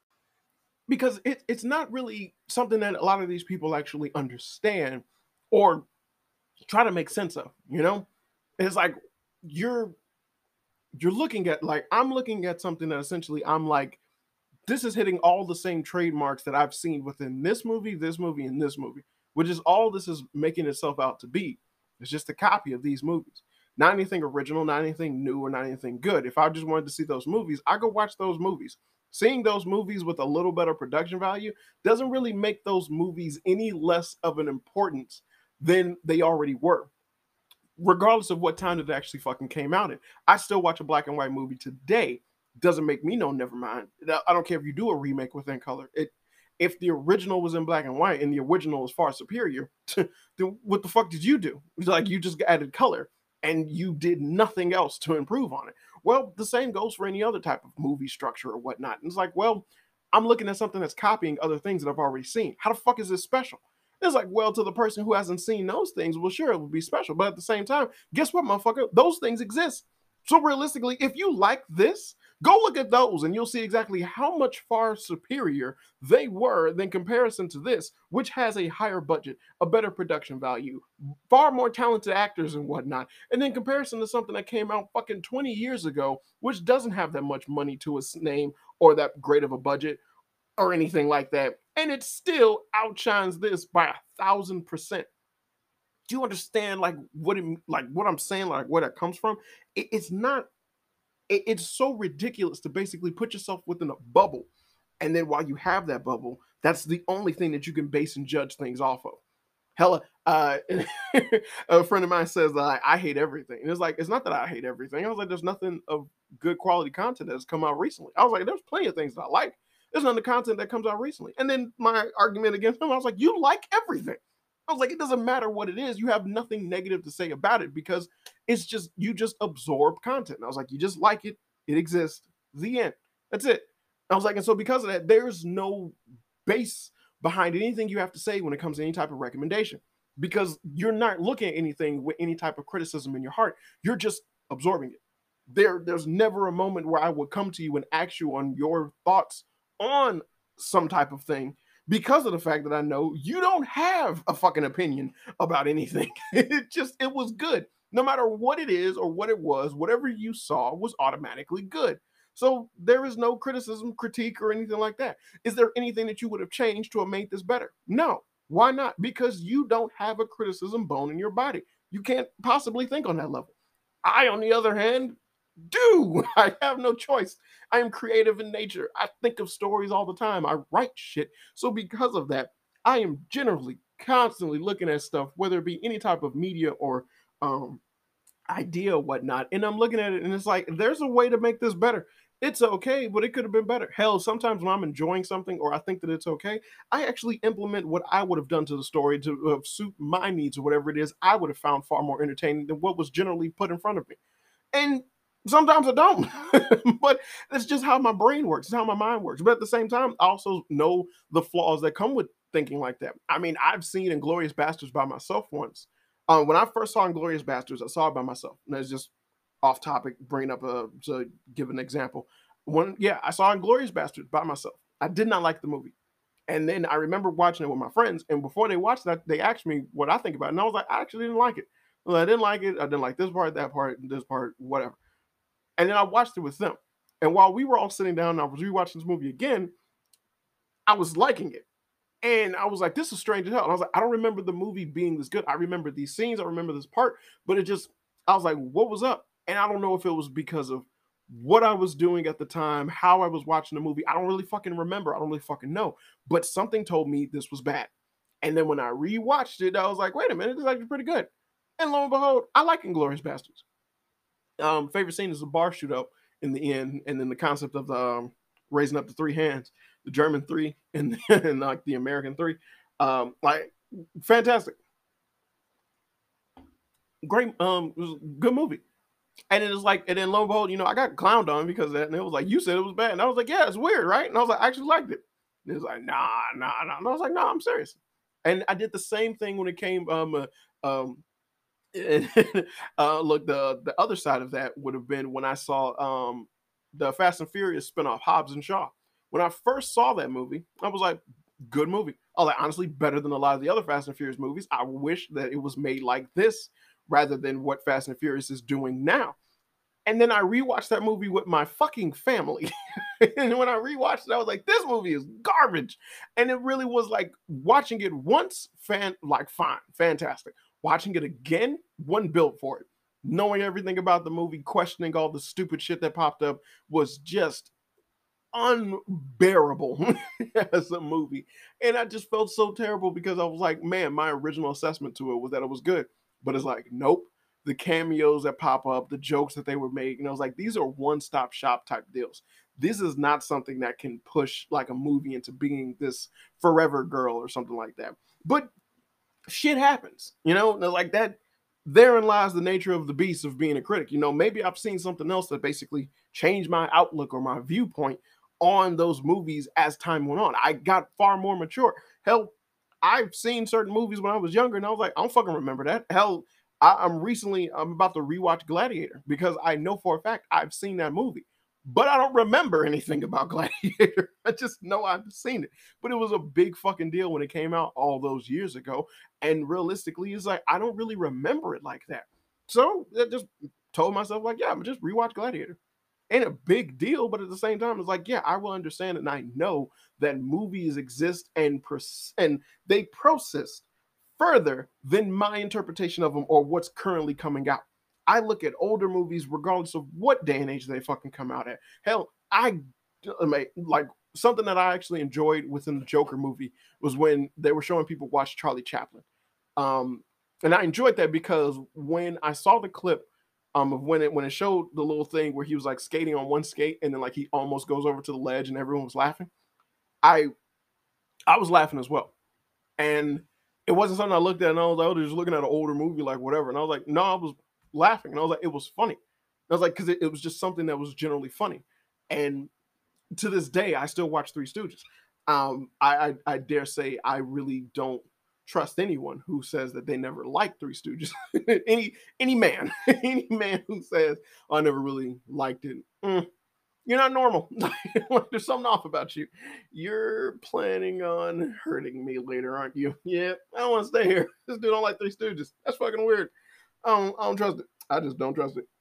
Because it, it's not really something that a lot of these people actually understand or try to make sense of, you know? It's like you're you're looking at, like, I'm looking at something that essentially I'm like, this is hitting all the same trademarks that I've seen within this movie, this movie, and this movie, which is all this is making itself out to be. It's just a copy of these movies. Not anything original, not anything new, or not anything good. If I just wanted to see those movies, I go watch those movies. Seeing those movies with a little better production value doesn't really make those movies any less of an importance than they already were, regardless of what time it actually fucking came out in. I still watch a black and white movie today. Doesn't make me no never mind. I don't care if you do a remake within color. It, if the original was in black and white and the original is far superior, then what the fuck did you do? It's like you just added color and you did nothing else to improve on it. Well, the same goes for any other type of movie structure or whatnot. And it's like, well, I'm looking at something that's copying other things that I've already seen. How the fuck is this special? It's like, well, to the person who hasn't seen those things, well, sure, it would be special. But at the same time, guess what, motherfucker? Those things exist. So realistically, if you like this, go look at those and you'll see exactly how much far superior they were than comparison to this, which has a higher budget, a better production value, far more talented actors and whatnot. And then comparison to something that came out fucking twenty years ago, which doesn't have that much money to its name or that great of a budget or anything like that. And it still outshines this by a thousand percent. Do you understand like what it like what I'm saying, like where that comes from? It, it's not it, it's so ridiculous to basically put yourself within a bubble. And then while you have that bubble, that's the only thing that you can base and judge things off of. Hella, uh, a friend of mine says that I, I hate everything. And it's like, it's not that I hate everything. I was like, there's nothing of good quality content that's come out recently. I was like, there's plenty of things that I like. There's none of the content that comes out recently. And then my argument against him, I was like, you like everything. I was like, it doesn't matter what it is. You have nothing negative to say about it because it's just, you just absorb content. And I was like, you just like it. It exists. The end. That's it. I was like, and so because of that, there's no base behind anything you have to say when it comes to any type of recommendation, because you're not looking at anything with any type of criticism in your heart. You're just absorbing it. There, there's never a moment where I would come to you and ask you on your thoughts on some type of thing, because of the fact that I know you don't have a fucking opinion about anything. It just, it was good. No matter what it is or what it was, whatever you saw was automatically good. So there is no criticism, critique, or anything like that. Is there anything that you would have changed to have made this better? No. Why not? Because you don't have a criticism bone in your body. You can't possibly think on that level. I, on the other hand, do. I have no choice. I am creative in nature. I think of stories all the time. I write shit. So because of that, I am generally constantly looking at stuff, whether it be any type of media or um, idea or whatnot. And I'm looking at it and it's like, there's a way to make this better. It's okay, but it could have been better. Hell, sometimes when I'm enjoying something or I think that it's okay, I actually implement what I would have done to the story to uh, suit my needs or whatever it is I would have found far more entertaining than what was generally put in front of me. And sometimes I don't, but it's just how my brain works. It's how my mind works. But at the same time, I also know the flaws that come with thinking like that. I mean, I've seen Inglourious Basterds by myself once. Um, when I first saw Inglourious Basterds, I saw it by myself. And it's just off topic, bring up a, to give an example. When, yeah, I saw Inglourious Basterds by myself. I did not like the movie. And then I remember watching it with my friends. And before they watched that, they asked me what I think about it. And I was like, I actually didn't like it. Well, I didn't like it. I didn't like this part, that part, this part, whatever. And then I watched it with them. And while we were all sitting down and I was rewatching this movie again, I was liking it. And I was like, this is strange as hell. And I was like, I don't remember the movie being this good. I remember these scenes. I remember this part. But it just, I was like, what was up? And I don't know if it was because of what I was doing at the time, how I was watching the movie. I don't really fucking remember. I don't really fucking know. But something told me this was bad. And then when I rewatched it, I was like, wait a minute, this is actually pretty good. And lo and behold, I like Inglourious Basterds. Um, favorite scene is the bar shootout in the end, and then the concept of the um, raising up the three hands, the German three and, and like the American three. Um, like fantastic, great, um, it was a good movie. And it was like, and then lo and behold, you know, I got clowned on because of that, and it was like, you said it was bad, and I was like, yeah, it's weird, right? And I was like, I actually liked it. And it was like, nah, nah, nah. And I was like, nah, I'm serious. And I did the same thing when it came, um, uh, um, uh, look, the the other side of that would have been when I saw um the Fast and Furious spinoff, Hobbs and Shaw. When I first saw that movie, I was like, good movie. I was like, honestly, better than a lot of the other Fast and Furious movies. I wish that it was made like this rather than what Fast and Furious is doing now. And then I rewatched that movie with my fucking family. And when I rewatched it, I was like, this movie is garbage. And it really was like watching it once, fan like fine, fantastic. Watching it again, wasn't built for it. Knowing everything about the movie, questioning all the stupid shit that popped up was just unbearable as a movie. And I just felt so terrible because I was like, man, my original assessment to it was that it was good. But it's like, nope. The cameos that pop up, the jokes that they were making, I was like, these are one-stop shop type deals. This is not something that can push like a movie into being this forever girl or something like that. But shit happens, you know, like that. Therein lies the nature of the beast of being a critic. You know, maybe I've seen something else that basically changed my outlook or my viewpoint on those movies as time went on. I got far more mature. Hell, I've seen certain movies when I was younger, and I was like, I don't fucking remember that. Hell, I, I'm recently I'm about to rewatch Gladiator because I know for a fact I've seen that movie, but I don't remember anything about Gladiator. I just know I've seen it. But it was a big fucking deal when it came out all those years ago. And realistically, it's like I don't really remember it like that. So I just told myself, like, yeah, I'm just rewatch Gladiator. Ain't a big deal, but at the same time, it's like, yeah, I will understand it, and I know that movies exist and pers- and they process further than my interpretation of them or what's currently coming out. I look at older movies regardless of what day and age they fucking come out at. Hell, I like something that I actually enjoyed within the Joker movie was when they were showing people watch Charlie Chaplin. Um, and I enjoyed that because when I saw the clip um of when it when it showed the little thing where he was like skating on one skate and then like he almost goes over to the ledge and everyone was laughing, I I was laughing as well. And it wasn't something I looked at and I was like, oh, they're just looking at an older movie, like whatever. And I was like, no, I was laughing. And I was like, it was funny. I was like, because it, it was just something that was generally funny. And to this day, I still watch Three Stooges. Um, I, I, I dare say I really don't trust anyone who says that they never liked Three Stooges. any any man, any man who says oh, I never really liked it. Mm, you're not normal. There's something off about you. You're planning on hurting me later, aren't you? Yeah, I don't want to stay here. This dude don't like Three Stooges. That's fucking weird. I don't, I don't trust it. I just don't trust it.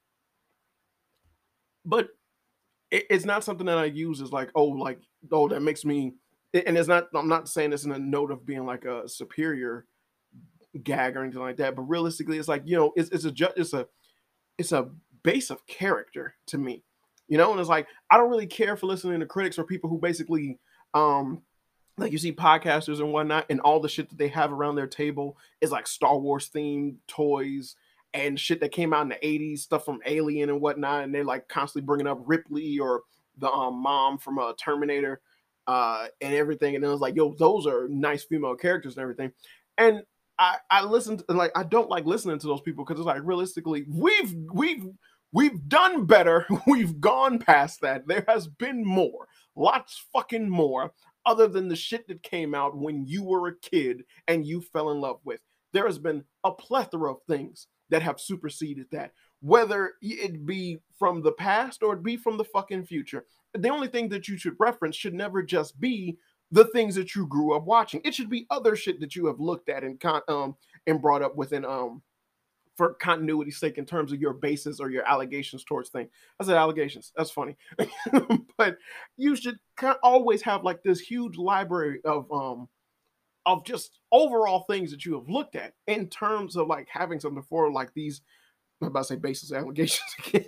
But it, it's not something that I use as like, oh, like, oh, that makes me. And it's not. I'm not saying this in a note of being like a superior gag or anything like that. But realistically, it's like you know, it's it's a it's a it's a base of character to me, you know. And it's like I don't really care for listening to critics or people who basically, um, like you see podcasters and whatnot, and all the shit that they have around their table is like Star Wars themed toys and shit that came out in the eighties, stuff from Alien and whatnot, and they're like constantly bringing up Ripley or the um, mom from uh, Terminator uh, and everything, and it was like, yo, those are nice female characters and everything, and I I listened like I don't like listening to those people because it's like realistically we've we've we've done better. We've gone past that. There has been more, lots fucking more, other than the shit that came out when you were a kid and you fell in love with. There has been a plethora of things that have superseded that, whether it be from the past or it be from the fucking future. The only thing that you should reference should never just be the things that you grew up watching. It should be other shit that you have looked at and con- um and brought up within um for continuity's sake in terms of your basis or your allegations towards things. I said allegations. That's funny, but you should always have like this huge library of um of just overall things that you have looked at in terms of like having something for like these. I'm about to say basis allegations again.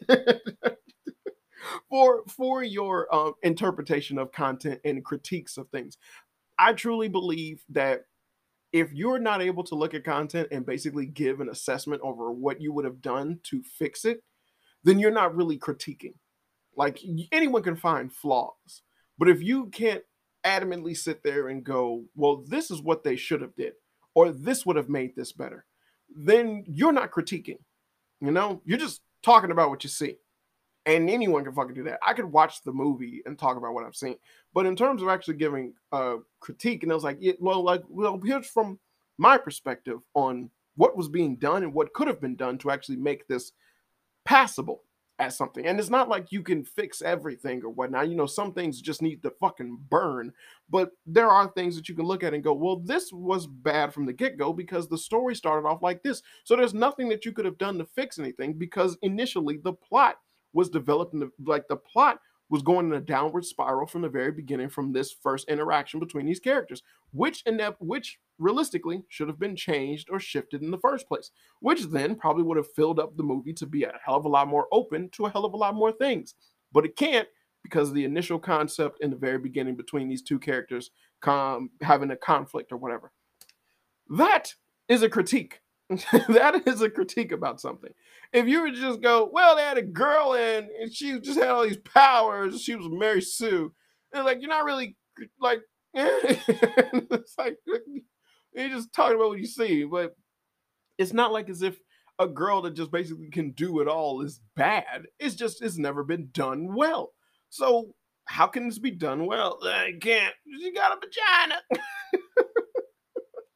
for for your um, interpretation of content and critiques of things. I truly believe that if you're not able to look at content and basically give an assessment over what you would have done to fix it, then you're not really critiquing. Like anyone can find flaws, but if you can't adamantly sit there and go, well, this is what they should have did, or this would have made this better, then you're not critiquing. You know, you're just talking about what you see. And anyone can fucking do that. I could watch the movie and talk about what I've seen, but in terms of actually giving uh, critique, and I was like, yeah, well, like, well, here's from my perspective on what was being done and what could have been done to actually make this passable as something. And it's not like you can fix everything or whatnot. You know, some things just need to fucking burn, but there are things that you can look at and go, well, this was bad from the get-go because the story started off like this. So there's nothing that you could have done to fix anything because initially the plot was developed in the, like the plot was going in a downward spiral from the very beginning from this first interaction between these characters, which in that which realistically should have been changed or shifted in the first place, which then probably would have filled up the movie to be a hell of a lot more open to a hell of a lot more things. But it can't because the initial concept in the very beginning between these two characters com- having a conflict or whatever. That is a critique. That is a critique about something. If you would just go, well, they had a girl and, and she just had all these powers, she was Mary Sue, and like you're not really like, it's like you're just talking about what you see, but it's not like as if a girl that just basically can do it all is bad. It's just it's never been done well. So how can this be done well? I can't. She got a vagina.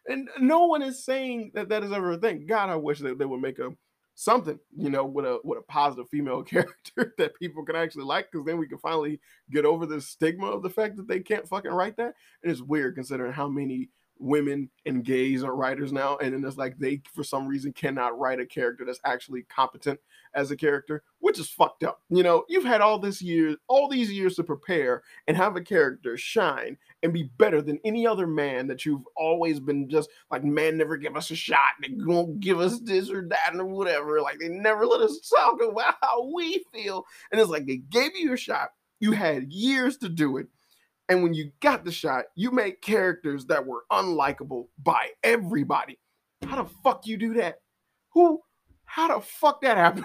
And no one is saying that that is ever a thing. God, I wish that they would make a something, you know, with a with a positive female character that people can actually like, because then we can finally get over the stigma of the fact that they can't fucking write that. And it's weird considering how many women and gays are writers now, and then it's like they for some reason cannot write a character that's actually competent as a character, which is fucked up. You know, you've had all this years, all these years to prepare and have a character shine and be better than any other man that you've always been just like, man, never give us a shot. They won't give us this or that or whatever. Like they never let us talk about how we feel. And it's like they gave you your shot. You had years to do it. And when you got the shot, you made characters that were unlikable by everybody. How the fuck you do that? Who? How the fuck that happened?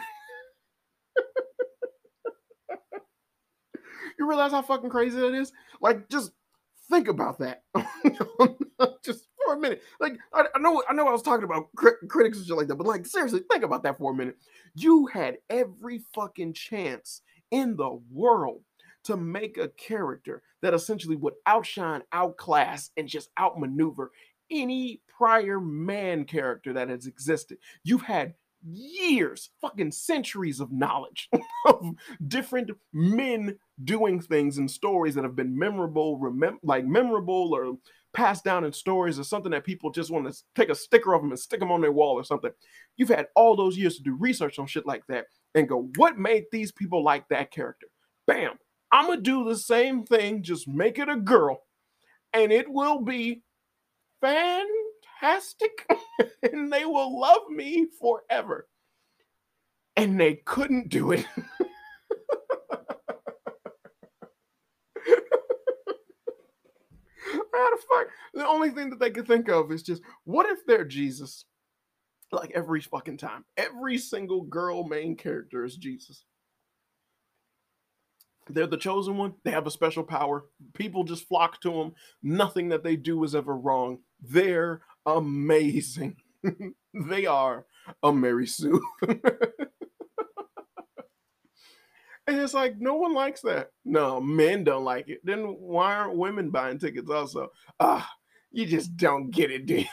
You realize how fucking crazy that is? Like, just think about that. Just for a minute. Like, I, I know, I know, I was talking about crit- critics and shit like that, but like, seriously, think about that for a minute. You had every fucking chance in the world to make a character that essentially would outshine, outclass, and just outmaneuver any prior man character that has existed. You've had years, fucking centuries of knowledge of different men doing things in stories that have been memorable, remem- like memorable or passed down in stories, or something that people just want to take a sticker of them and stick them on their wall or something. You've had all those years to do research on shit like that and go, what made these people like that character? Bam. I'm going to do the same thing, just make it a girl, and it will be fantastic, and they will love me forever. And they couldn't do it. How the fuck? The only thing that they could think of is just, what if they're Jesus? Like every fucking time. Every single girl main character is Jesus. They're the chosen one. They have a special power. People just flock to them. Nothing that they do is ever wrong. They're amazing. They are a Mary Sue. And it's like, no one likes that. No, men don't like it. Then why aren't women buying tickets also? Ah, you just don't get it, dude.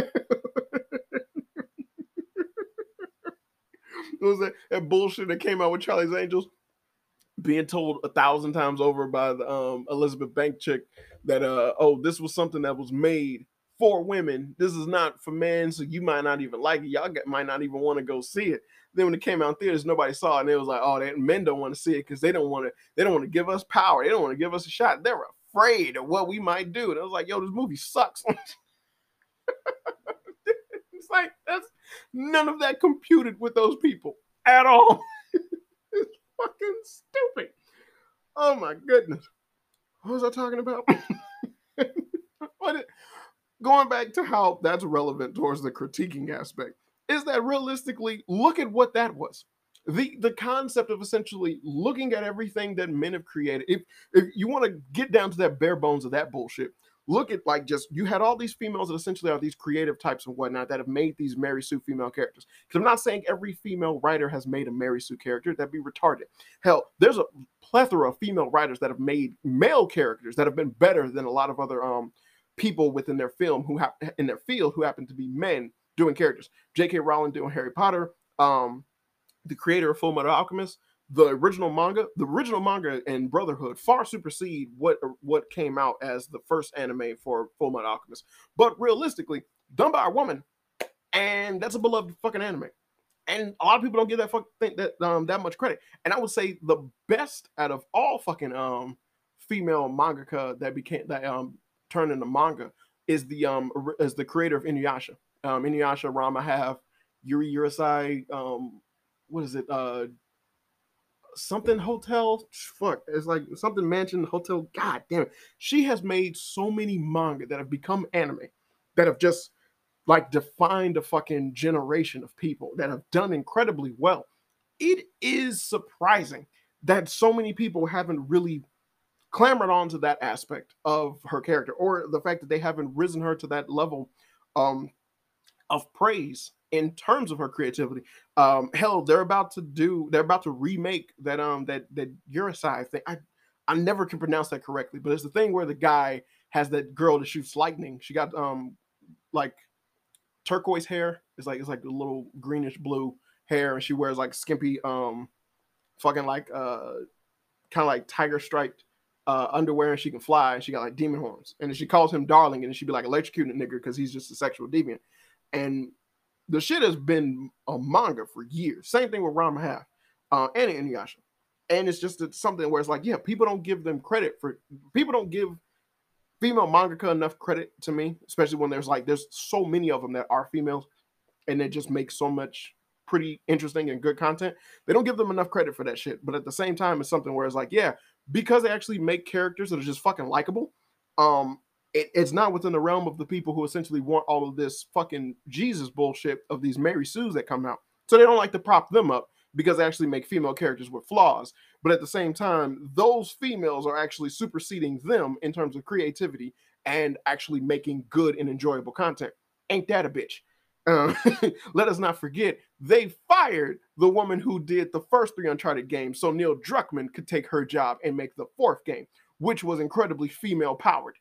What was that, that bullshit that came out with Charlie's Angels? Being told a thousand times over by the um, Elizabeth Bank chick that, uh, oh, this was something that was made for women. This is not for men, so you might not even like it. Y'all get, might not even want to go see it. Then when it came out in theaters, nobody saw it, and it was like, oh, they, men don't want to see it because they don't want to. They don't want to give us power. They don't want to give us a shot. They're afraid of what we might do. And I was like, yo, this movie sucks. It's like that's none of that computed with those people at all. It's fucking stupid. Oh my goodness. What was I talking about? What it, going back to how that's relevant towards the critiquing aspect is that realistically, look at what that was. The the concept of essentially looking at everything that men have created. If if you want to get down to that bare bones of that bullshit, look at like just you had all these females that essentially are these creative types and whatnot that have made these Mary Sue female characters. Because I'm not saying every female writer has made a Mary Sue character. That'd be retarded. Hell, there's a plethora of female writers that have made male characters that have been better than a lot of other um people within their film who have in their field who happen to be men doing characters. J K. Rowling doing Harry Potter. Um, the creator of Full Metal Alchemist, the original manga, the original manga and Brotherhood far supersede what what came out as the first anime for Full Metal Alchemist. But realistically, done by a woman, and that's a beloved fucking anime. And a lot of people don't give that fuck think that um that much credit. And I would say the best out of all fucking um female mangaka that became that um turned into manga is the um is the creator of Inuyasha. Um, Inuyasha, Rama have Yuri Urasai, um, what is it? Uh, something hotel. Fuck, it's like something mansion hotel. God damn it! She has made so many manga that have become anime, that have just like defined a fucking generation of people that have done incredibly well. It is surprising that so many people haven't really clamored onto that aspect of her character, or the fact that they haven't risen her to that level um, of praise in terms of her creativity. Um, hell, they're about to do, they're about to remake that um that that Urusai thing. I I never can pronounce that correctly, but it's the thing where the guy has that girl that shoots lightning. She got um like turquoise hair. It's like it's like a little greenish blue hair, and she wears like skimpy, um, fucking like uh, kind of like tiger striped uh underwear, and she can fly, and she got like demon horns, and then she calls him darling, and she'd be like electrocuting a nigger because he's just a sexual deviant, and the shit has been a manga for years. Same thing with Rama Half, uh, and Inuyasha, and it's just it's something where it's like, yeah, people don't give them credit for people don't give female mangaka enough credit to me, especially when there's like there's so many of them that are females, and they just make so much pretty interesting and good content. They don't give them enough credit for that shit. But at the same time, it's something where it's like, yeah, because they actually make characters that are just fucking likable. Um, it, it's not within the realm of the people who essentially want all of this fucking Jesus bullshit of these Mary Sues that come out. So they don't like to prop them up because they actually make female characters with flaws. But at the same time, those females are actually superseding them in terms of creativity and actually making good and enjoyable content. Ain't that a bitch? Uh, let us not forget, they fired the woman who did the first three Uncharted games so Neil Druckmann could take her job and make the fourth game, which was incredibly female powered.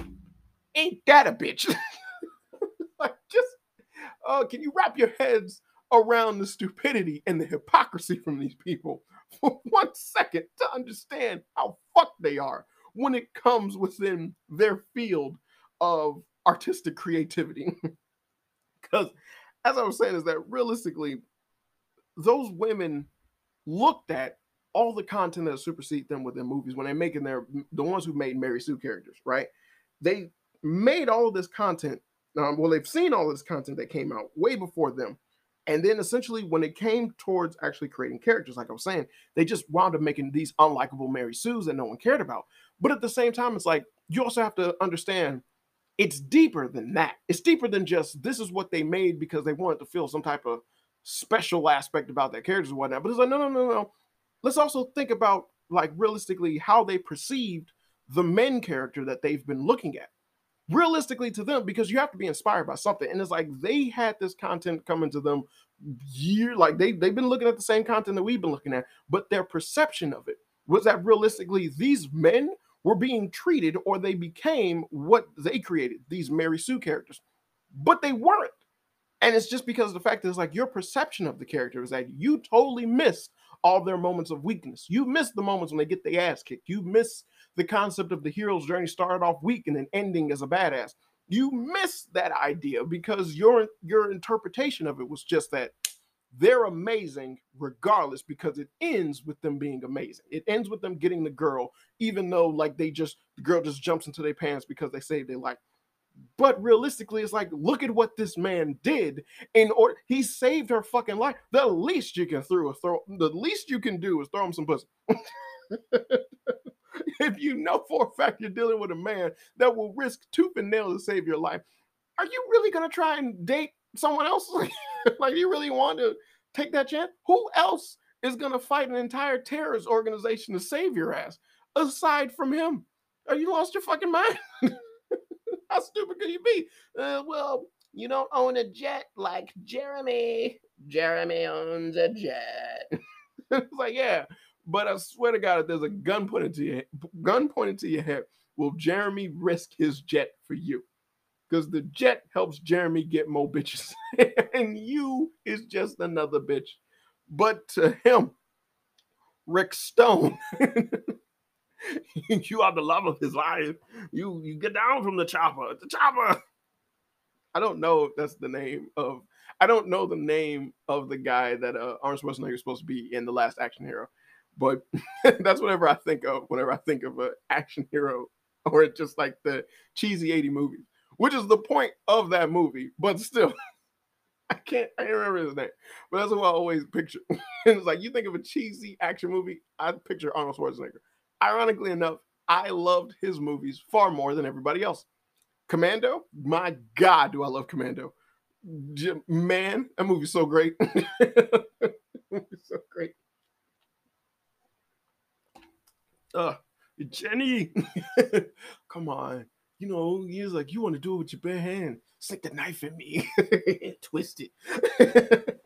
Ain't that a bitch? Like, just, uh, can you wrap your heads around the stupidity and the hypocrisy from these people for one second to understand how fucked they are when it comes within their field of artistic creativity? Because as I was saying, is that realistically, those women looked at all the content that supersede them with their movies when they're making their the ones who made Mary Sue characters, right? They made all of this content. Um, well, they've seen all this content that came out way before them. And then essentially, when it came towards actually creating characters, like I was saying, they just wound up making these unlikable Mary Sues that no one cared about. But at the same time, it's like you also have to understand it's deeper than that. It's deeper than just this is what they made because they wanted to feel some type of special aspect about their characters and whatnot. But it's like, no, no, no, no. Let's also think about like realistically how they perceived the men character that they've been looking at. Realistically to them, because you have to be inspired by something. And it's like they had this content coming to them year, like they, they've been looking at the same content that we've been looking at, but their perception of it was that realistically these men were being treated, or they became what they created, these Mary Sue characters, but they weren't. And it's just because of the fact that it's like your perception of the character is that you totally missed all their moments of weakness. You miss the moments when they get their ass kicked. You miss the concept of the hero's journey started off weak and then ending as a badass. You miss that idea because your your interpretation of it was just that they're amazing regardless, because it ends with them being amazing. It ends with them getting the girl, even though like they just the girl just jumps into their pants because they saved their life. But realistically, it's like, look at what this man did. In order, he saved her fucking life. The least you can throw, throw the least you can do is throw him some pussy. If you know for a fact you're dealing with a man that will risk tooth and nail to save your life, are you really gonna try and date someone else? Like, you really want to take that chance? Who else is gonna fight an entire terrorist organization to save your ass aside from him? Are you lost your fucking mind? How stupid could you be? Uh, well, you don't own a jet like Jeremy. Jeremy owns a jet. It's like, yeah, but I swear to God, if there's a gun pointed to your gun pointed to your head, will Jeremy risk his jet for you? Because the jet helps Jeremy get more bitches, and you is just another bitch. But to him, Rick Stone, you are the love of his life. You you get down from the chopper. The chopper. I don't know if that's the name of. I don't know the name of the guy that uh, Arnold Schwarzenegger is supposed to be in The Last Action Hero, but that's whatever I think of whenever I think of an action hero, or just like the cheesy eighties movies, which is the point of that movie. But still, I can't. I can't remember his name, but that's what I always picture. It's like you think of a cheesy action movie, I picture Arnold Schwarzenegger. Ironically enough, I loved his movies far more than everybody else. Commando, my God, do I love Commando. Man, that movie's so great. Movie's so great. Uh, Jenny, come on. You know, he's like, you want to do it with your bare hand. Stick the knife in me. Twist it.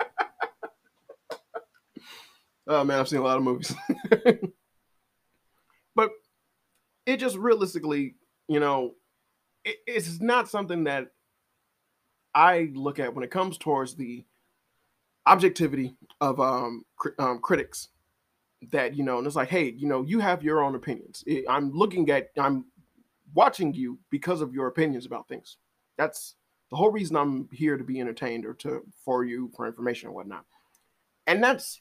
Oh, man, I've seen a lot of movies. But it just realistically, you know, it, it's not something that I look at when it comes towards the objectivity of um, cri- um critics, that you know, and it's like, hey, you know, you have your own opinions. I- I'm looking at, I'm watching you because of your opinions about things. That's the whole reason I'm here, to be entertained or to for you for information and whatnot. And that's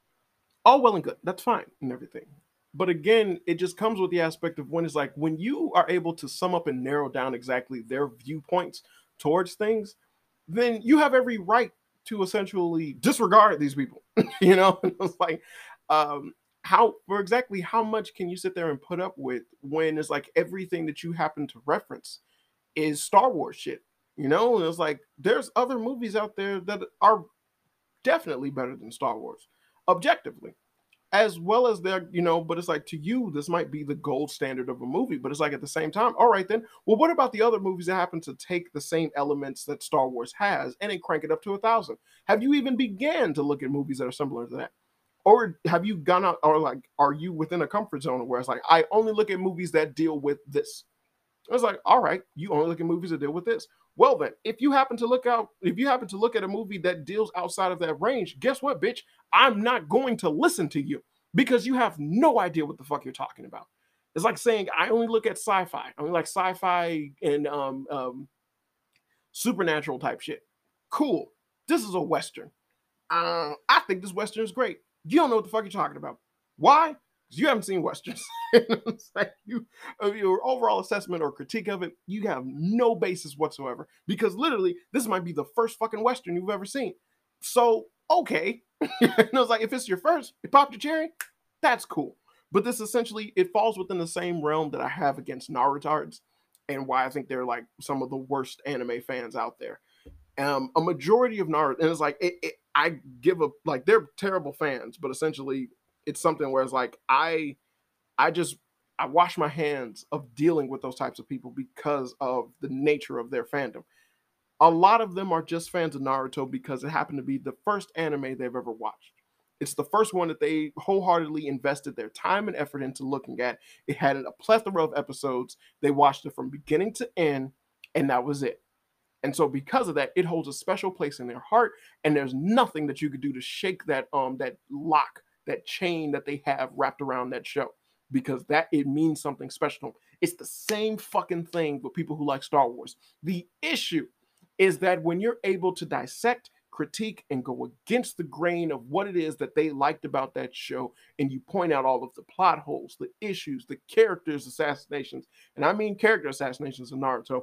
all well and good. That's fine and everything. But again, it just comes with the aspect of when it's like when you are able to sum up and narrow down exactly their viewpoints towards things, then you have every right to essentially disregard these people. you know, it's like um how for exactly how much can you sit there and put up with when it's like everything that you happen to reference is Star Wars shit. You know, and it's like there's other movies out there that are definitely better than Star Wars, objectively, as well as they're, you know, but it's like to you, this might be the gold standard of a movie, but it's like at the same time, all right, then, well, what about the other movies that happen to take the same elements that Star Wars has and then crank it up to a thousand? Have you even began to look at movies that are similar to that? Or have you gone out, or like, are you within a comfort zone where it's like, I only look at movies that deal with this? I was like, all right, you only look at movies that deal with this. Well, then, if you happen to look out, if you happen to look at a movie that deals outside of that range, guess what, bitch? I'm not going to listen to you because you have no idea what the fuck you're talking about. It's like saying I only look at sci-fi. I only like sci-fi and um, um, supernatural type shit. Cool. This is a western. Uh, I think this western is great. You don't know what the fuck you're talking about. Why? Because you haven't seen westerns. It's like you, of your overall assessment or critique of it, you have no basis whatsoever. Because literally, this might be the first fucking western you've ever seen. So okay, and I was like, if it's your first, it popped your cherry. That's cool. But this essentially it falls within the same realm that I have against Narutards, and why I think they're like some of the worst anime fans out there. Um, a majority of Naruto, and it's like it, it, I give a like they're terrible fans, but essentially it's something where it's like I I just I wash my hands of dealing with those types of people because of the nature of their fandom. A lot of them are just fans of Naruto because it happened to be the first anime they've ever watched. It's the first one that they wholeheartedly invested their time and effort into looking at. It had a plethora of episodes. They watched it from beginning to end, and that was it. And so because of that, it holds a special place in their heart, and there's nothing that you could do to shake that um that lock, that chain that they have wrapped around that show, because that it means something special. It's the same fucking thing with people who like Star Wars. The issue is that when you're able to dissect, critique, and go against the grain of what it is that they liked about that show, and you point out all of the plot holes, the issues, the characters' assassinations, and I mean character assassinations in Naruto,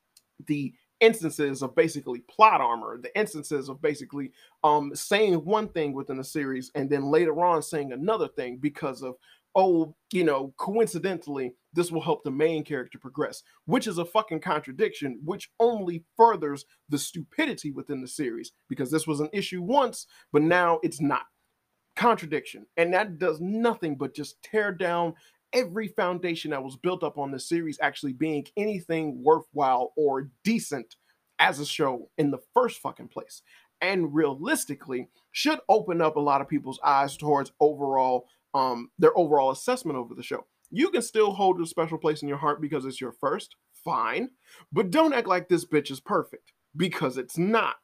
the instances of basically plot armor, the instances of basically um saying one thing within the series and then later on saying another thing because of, oh, you know, coincidentally this will help the main character progress, which is a fucking contradiction, which only furthers the stupidity within the series, because this was an issue once but now it's not. Contradiction, and that does nothing but just tear down every foundation that was built up on the series actually being anything worthwhile or decent as a show in the first fucking place, and realistically should open up a lot of people's eyes towards overall um their overall assessment over the show. You can still hold a special place in your heart because it's your first, fine, but don't act like this bitch is perfect, because it's not.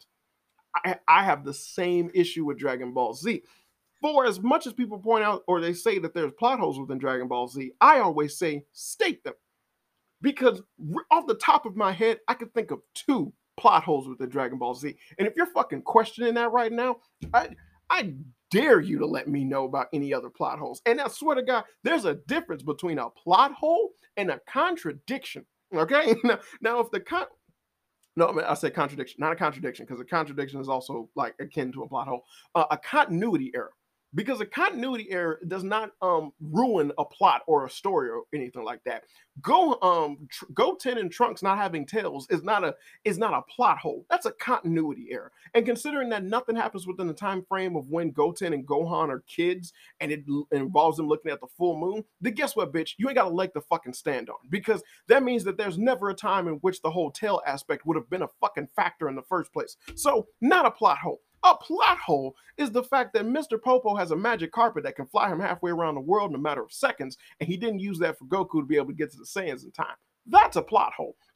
I, I have the same issue with Dragon Ball Z. For as much as people point out or they say that there's plot holes within Dragon Ball Z, I always say state them. Because off the top of my head, I can think of two plot holes within Dragon Ball Z. And if you're fucking questioning that right now, I I dare you to let me know about any other plot holes. And I swear to God, there's a difference between a plot hole and a contradiction. Okay? Now, now if the con no, I, mean, I said contradiction, not a contradiction, because a contradiction is also like akin to a plot hole. Uh, a continuity error, because a continuity error does not um ruin a plot or a story or anything like that. Go um tr- Goten and Trunks not having tails is not a is not a plot hole. That's a continuity error. And considering that nothing happens within the time frame of when Goten and Gohan are kids, and it l- involves them looking at the full moon, then guess what, bitch? You ain't got a leg to fucking stand on, because that means that there's never a time in which the whole tail aspect would have been a fucking factor in the first place. So not a plot hole. A plot hole is the fact that Mister Popo has a magic carpet that can fly him halfway around the world in a matter of seconds, and he didn't use that for Goku to be able to get to the Saiyans in time. That's a plot hole.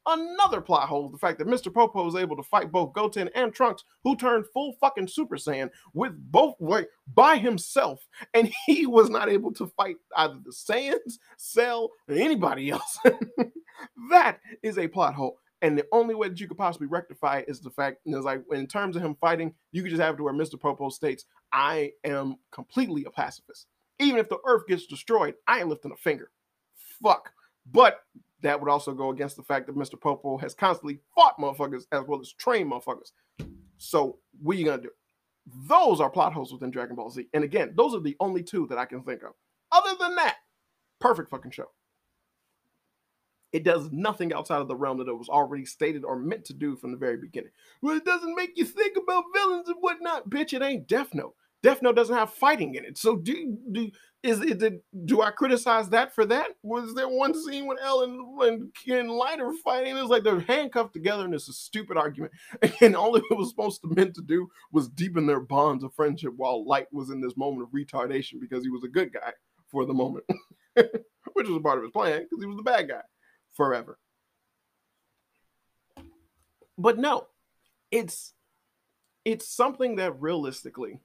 Another plot hole is the fact that Mister Popo is able to fight both Goten and Trunks, who turned full fucking Super Saiyan with both like, by himself, and he was not able to fight either the Saiyans, Cell, or anybody else. That is a plot hole. And the only way that you could possibly rectify it is the fact is like in terms of him fighting, you could just have it to where Mister Popo states, I am completely a pacifist. Even if the earth gets destroyed, I ain't lifting a finger. Fuck. But that would also go against the fact that Mister Popo has constantly fought motherfuckers as well as trained motherfuckers. So what are you gonna do? Those are plot holes within Dragon Ball Z. And again, those are the only two that I can think of. Other than that, perfect fucking show. It does nothing outside of the realm that it was already stated or meant to do from the very beginning. Well, it doesn't make you think about villains and whatnot. Bitch, it ain't Death Note. Death Note doesn't have fighting in it. So do do is it did, do I criticize that for that? Was there one scene when Ellen and Ken Light are fighting? It's like they're handcuffed together, and it's a stupid argument. And all it was supposed to meant to do was deepen their bonds of friendship while Light was in this moment of retardation because he was a good guy for the moment, which was a part of his plan because he was the bad guy forever. But no, it's it's something that realistically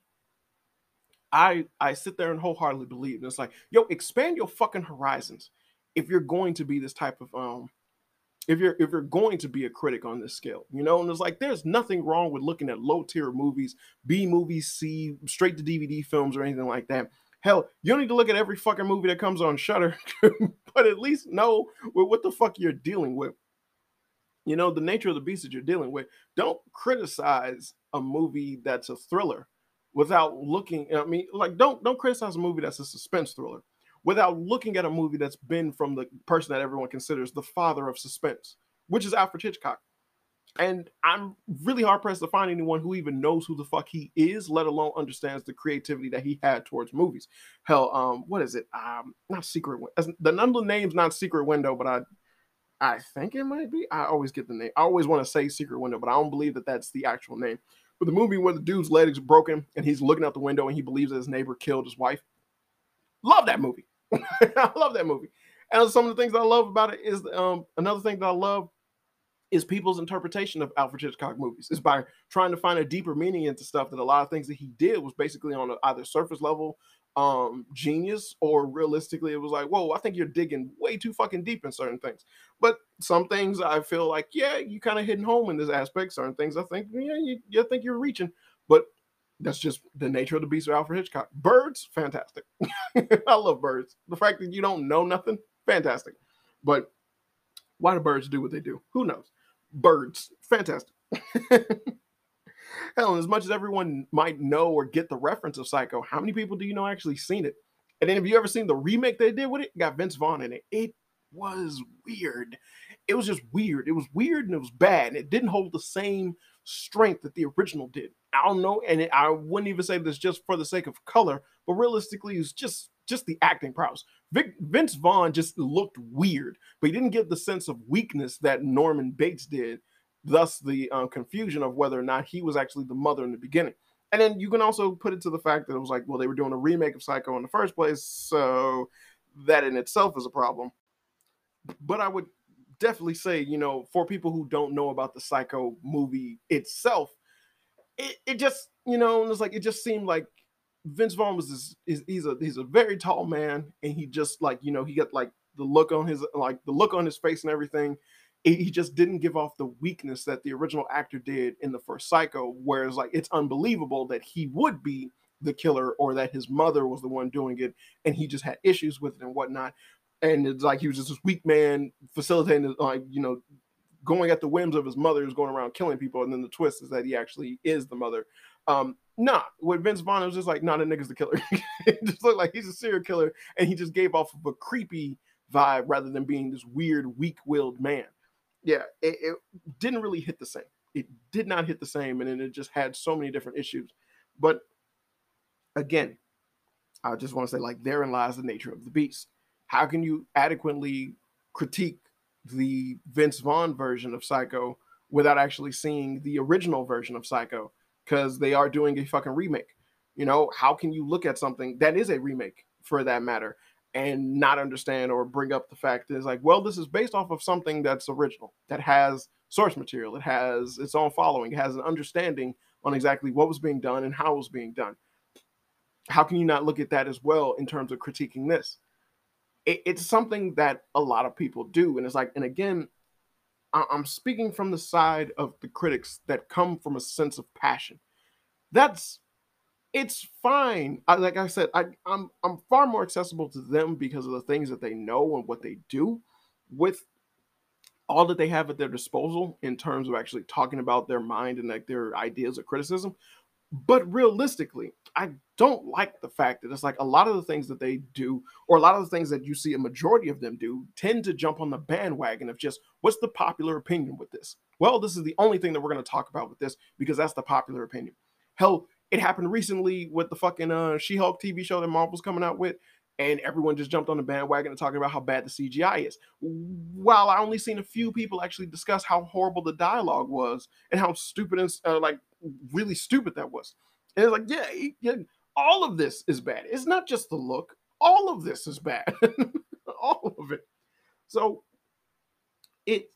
I I sit there and wholeheartedly believe. And it's like, yo, expand your fucking horizons if you're going to be this type of um if you're if you're going to be a critic on this scale, you know. And it's like there's nothing wrong with looking at low tier movies, B movies, C straight to D V D films or anything like that. Hell, you don't need to look at every fucking movie that comes on Shudder, but at least know what the fuck you're dealing with. You know, the nature of the beast that you're dealing with. Don't criticize a movie that's a thriller without looking. I mean, like, don't don't criticize a movie that's a suspense thriller without looking at a movie that's been from the person that everyone considers the father of suspense, which is Alfred Hitchcock. And I'm really hard pressed to find anyone who even knows who the fuck he is, let alone understands the creativity that he had towards movies. Hell, um, what is it? Um, not Secret Window. The number name's not Secret Window, but I, I think it might be. I always get the name. I always want to say Secret Window, but I don't believe that that's the actual name. But the movie where the dude's leg is broken and he's looking out the window and he believes that his neighbor killed his wife. Love that movie. I love that movie. And some of the things that I love about it is um, another thing that I love is people's interpretation of Alfred Hitchcock movies. Is by trying to find a deeper meaning into stuff that a lot of things that he did was basically on a, either surface level um, genius, or realistically it was like, whoa, I think you're digging way too fucking deep in certain things. But some things I feel like, yeah, you kind of hitting home in this aspect. Certain things I think, yeah, you, you think you're reaching. But that's just the nature of the beast of Alfred Hitchcock. Birds, fantastic. I love Birds. The fact that you don't know nothing, fantastic. But why do birds do what they do? Who knows? Birds, fantastic. Hell, and as much as everyone might know or get the reference of Psycho, how many people do you know actually seen it? And then have you ever seen the remake they did with it? It got Vince Vaughn in it. It was weird. It was just weird. It was weird and it was bad. And it didn't hold the same strength that the original did. I don't know, and it, I wouldn't even say this just for the sake of color, but realistically, it's just just the acting prowess. Vic, Vince Vaughn just looked weird, but he didn't give the sense of weakness that Norman Bates did, thus the uh, confusion of whether or not he was actually the mother in the beginning. And then you can also put it to the fact that it was like, well, they were doing a remake of Psycho in the first place, so that in itself is a problem. But I would definitely say, you know, for people who don't know about the Psycho movie itself, it, it just, you know, it's like, it just seemed like Vince Vaughn was this, is he's a he's a very tall man, and he just like, you know, he got like the look on his like the look on his face and everything. It, he just didn't give off the weakness that the original actor did in the first Psycho, whereas like it's unbelievable that he would be the killer or that his mother was the one doing it, and he just had issues with it and whatnot. And it's like he was just this weak man facilitating, like, you know, going at the whims of his mother who's going around killing people. And then the twist is that he actually is the mother. Um, nah, with Vince Vaughn, it was just like, nah, the nigga's the killer. It just looked like he's a serial killer, and he just gave off of a creepy vibe rather than being this weird, weak-willed man. Yeah, it, it didn't really hit the same. It did not hit the same, and then it just had so many different issues. But again, I just want to say, like, therein lies the nature of the beast. How can you adequately critique the Vince Vaughn version of Psycho without actually seeing the original version of Psycho? Because they are doing a fucking remake. You know, how can you look at something that is a remake for that matter and not understand or bring up the fact that it's like, well, this is based off of something that's original, that has source material, it has its own following, it has an understanding on exactly what was being done and how it was being done. How can you not look at that as well in terms of critiquing this? It, it's something that a lot of people do. And it's like, and again, I, I'm speaking from the side of the critics that come from a sense of passion. That's it's fine. I, like I said, I, I'm I'm far more accessible to them because of the things that they know and what they do, with all that they have at their disposal in terms of actually talking about their mind and like their ideas of criticism. But realistically, I don't like the fact that it's like a lot of the things that they do, or a lot of the things that you see a majority of them do, tend to jump on the bandwagon of just what's the popular opinion with this? Well, this is the only thing that we're going to talk about with this because that's the popular opinion. Hell, it happened recently with the fucking uh, She-Hulk T V show that Marvel's coming out with, and everyone just jumped on the bandwagon and talking about how bad the C G I is. While I only seen a few people actually discuss how horrible the dialogue was and how stupid and uh, like really stupid that was. And it's like, yeah, yeah, all of this is bad. It's not just the look. All of this is bad. All of it. So it,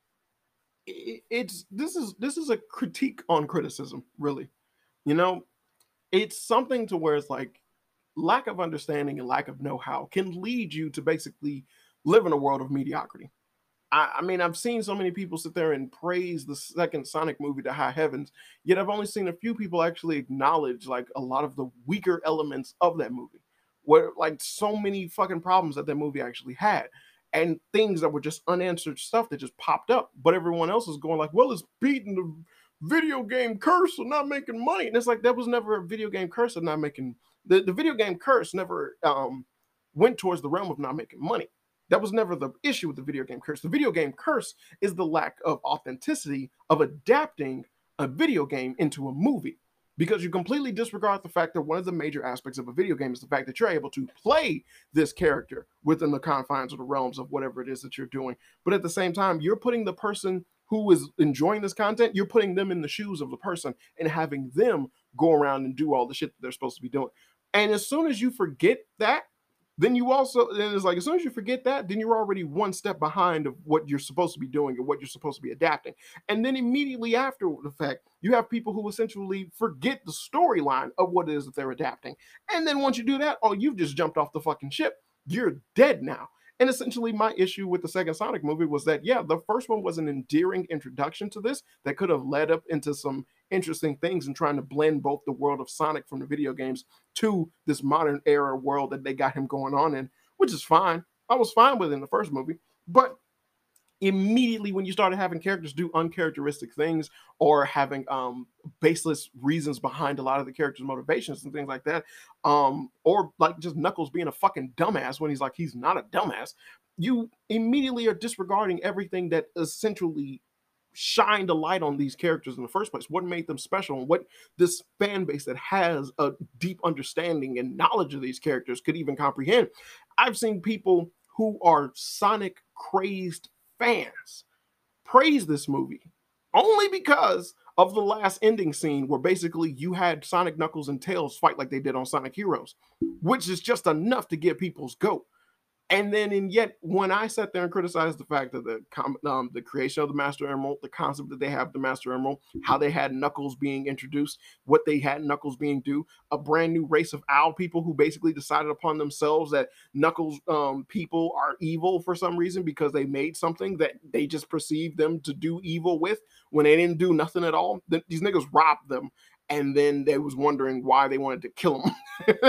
it it's this is this is a critique on criticism, really. You know, it's something to where it's like lack of understanding and lack of know-how can lead you to basically live in a world of mediocrity. I, I mean, I've seen so many people sit there and praise the second Sonic movie to high heavens, yet I've only seen a few people actually acknowledge like a lot of the weaker elements of that movie, where like so many fucking problems that that movie actually had, and things that were just unanswered stuff that just popped up. But everyone else is going like, well, it's beating the video game curse of not making money, and it's like that was never a video game curse of not making the, the video game curse never um went towards the realm of not making money. That was never the issue with the video game curse. The video game curse is the lack of authenticity of adapting a video game into a movie, because you completely disregard the fact that one of the major aspects of a video game is the fact that you're able to play this character within the confines of the realms of whatever it is that you're doing. But at the same time, you're putting the person who is enjoying this content, you're putting them in the shoes of the person and having them go around and do all the shit that they're supposed to be doing. And as soon as you forget that, then you also, then it's like, as soon as you forget that, then you're already one step behind of what you're supposed to be doing and what you're supposed to be adapting. And then immediately after the fact, you have people who essentially forget the storyline of what it is that they're adapting. And then once you do that, oh, you've just jumped off the fucking ship. You're dead now. And essentially my issue with the second Sonic movie was that, yeah, the first one was an endearing introduction to this that could have led up into some interesting things and trying to blend both the world of Sonic from the video games to this modern era world that they got him going on in, which is fine. I was fine with it in the first movie. But immediately when you started having characters do uncharacteristic things or having um baseless reasons behind a lot of the characters' motivations and things like that, um or like just Knuckles being a fucking dumbass when he's like he's not a dumbass, you immediately are disregarding everything that essentially shined a light on these characters in the first place, what made them special, and what this fan base that has a deep understanding and knowledge of these characters could even comprehend. I've seen people who are Sonic crazed fans praise this movie only because of the last ending scene where basically you had Sonic, Knuckles, and Tails fight like they did on Sonic Heroes, which is just enough to get people's goat. And then, and yet, when I sat there and criticized the fact that the um, the creation of the Master Emerald, the concept that they have the Master Emerald, how they had Knuckles being introduced, what they had Knuckles being do, a brand new race of owl people who basically decided upon themselves that Knuckles um, people are evil for some reason because they made something that they just perceived them to do evil with when they didn't do nothing at all. These niggas robbed them, and then they was wondering why they wanted to kill them.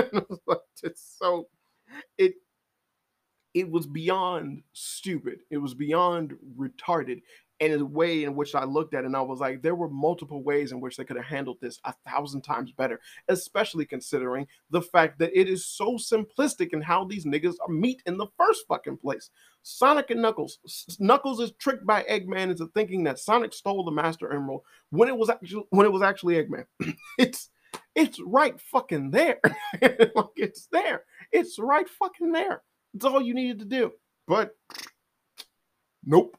It's so it. It was beyond stupid. It was beyond retarded. And in a way in which I looked at it and I was like, there were multiple ways in which they could have handled this a thousand times better, especially considering the fact that it is so simplistic in how these niggas meet in the first fucking place. Sonic and Knuckles. Knuckles is tricked by Eggman into thinking that Sonic stole the Master Emerald when it was actually when it was actually Eggman. it's it's right fucking there. Like it's there. It's right fucking there. It's all you needed to do. But nope.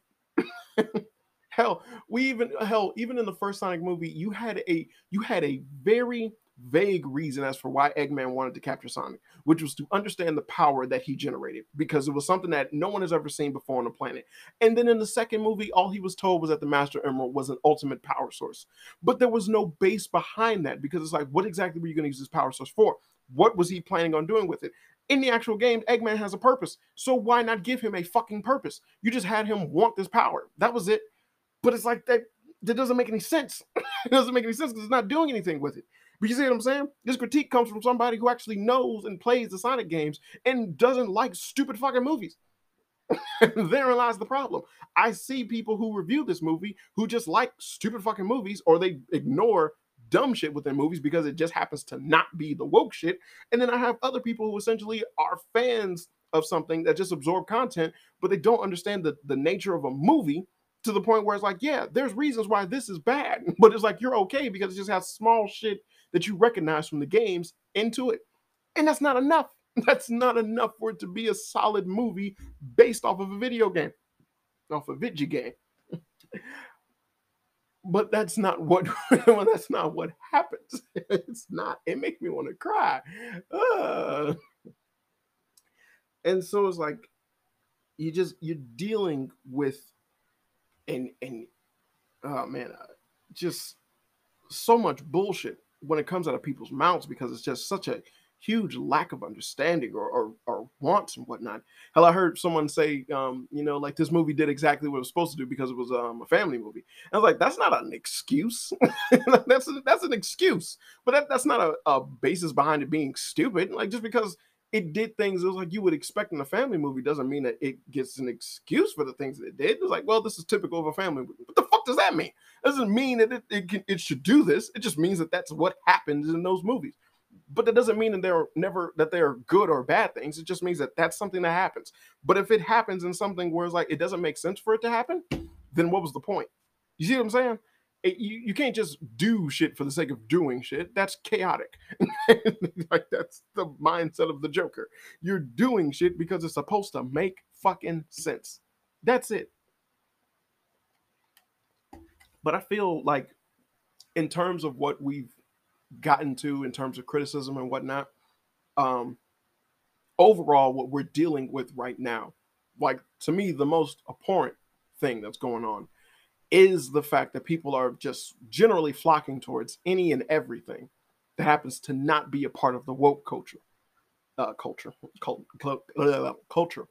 hell, we even hell, even in the first Sonic movie, you had a you had a very, vague reason as for why Eggman wanted to capture Sonic, which was to understand the power that he generated, because it was something that no one has ever seen before on the planet. And then in the second movie, all he was told was that the Master Emerald was an ultimate power source. But there was no base behind that, because it's like, what exactly were you going to use this power source for? What was he planning on doing with it? In the actual game, Eggman has a purpose. So why not give him a fucking purpose? You just had him want this power. That was it. But it's like that, that doesn't make any sense. It doesn't make any sense because it's not doing anything with it. But you see what I'm saying? This critique comes from somebody who actually knows and plays the Sonic games and doesn't like stupid fucking movies. Therein lies the problem. I see people who review this movie who just like stupid fucking movies, or they ignore dumb shit within movies because it just happens to not be the woke shit. And then I have other people who essentially are fans of something that just absorb content, but they don't understand the, the nature of a movie, to the point where it's like, yeah, there's reasons why this is bad, but it's like you're okay because it just has small shit that you recognize from the games into it. And that's not enough. That's not enough for it to be a solid movie based off of a video game, off a video game. But that's not what well, that's not what happens. It's not. It makes me want to cry. Uh. And so it's like you just you're dealing with and and oh man, uh, just so much bullshit when it comes out of people's mouths, because it's just such a huge lack of understanding or, or, or wants and whatnot. Hell, I heard someone say, um, you know, like this movie did exactly what it was supposed to do because it was um, a family movie. And I was like, that's not an excuse. that's a, that's an excuse, but that, that's not a, a basis behind it being stupid. Like just because it did things it was like you would expect in a family movie doesn't mean that it gets an excuse for the things that it did. It's like, well, this is typical of a family movie. What the fuck does that mean? It doesn't mean that it, it, can, it should do this. It just means that that's what happens in those movies. But that doesn't mean that they're never that they're good or bad things. It just means that that's something that happens. But if it happens in something where it's like it doesn't make sense for it to happen, then what was the point? You see what I'm saying? It, you, you can't just do shit for the sake of doing shit. That's chaotic. Like that's the mindset of the Joker. You're doing shit because it's supposed to make fucking sense. That's it. But I feel like in terms of what we've gotten to in terms of criticism and whatnot, um, overall, what we're dealing with right now, like to me, the most abhorrent thing that's going on is the fact that people are just generally flocking towards any and everything that happens to not be a part of the woke culture, uh, culture, cult, cult, uh, culture.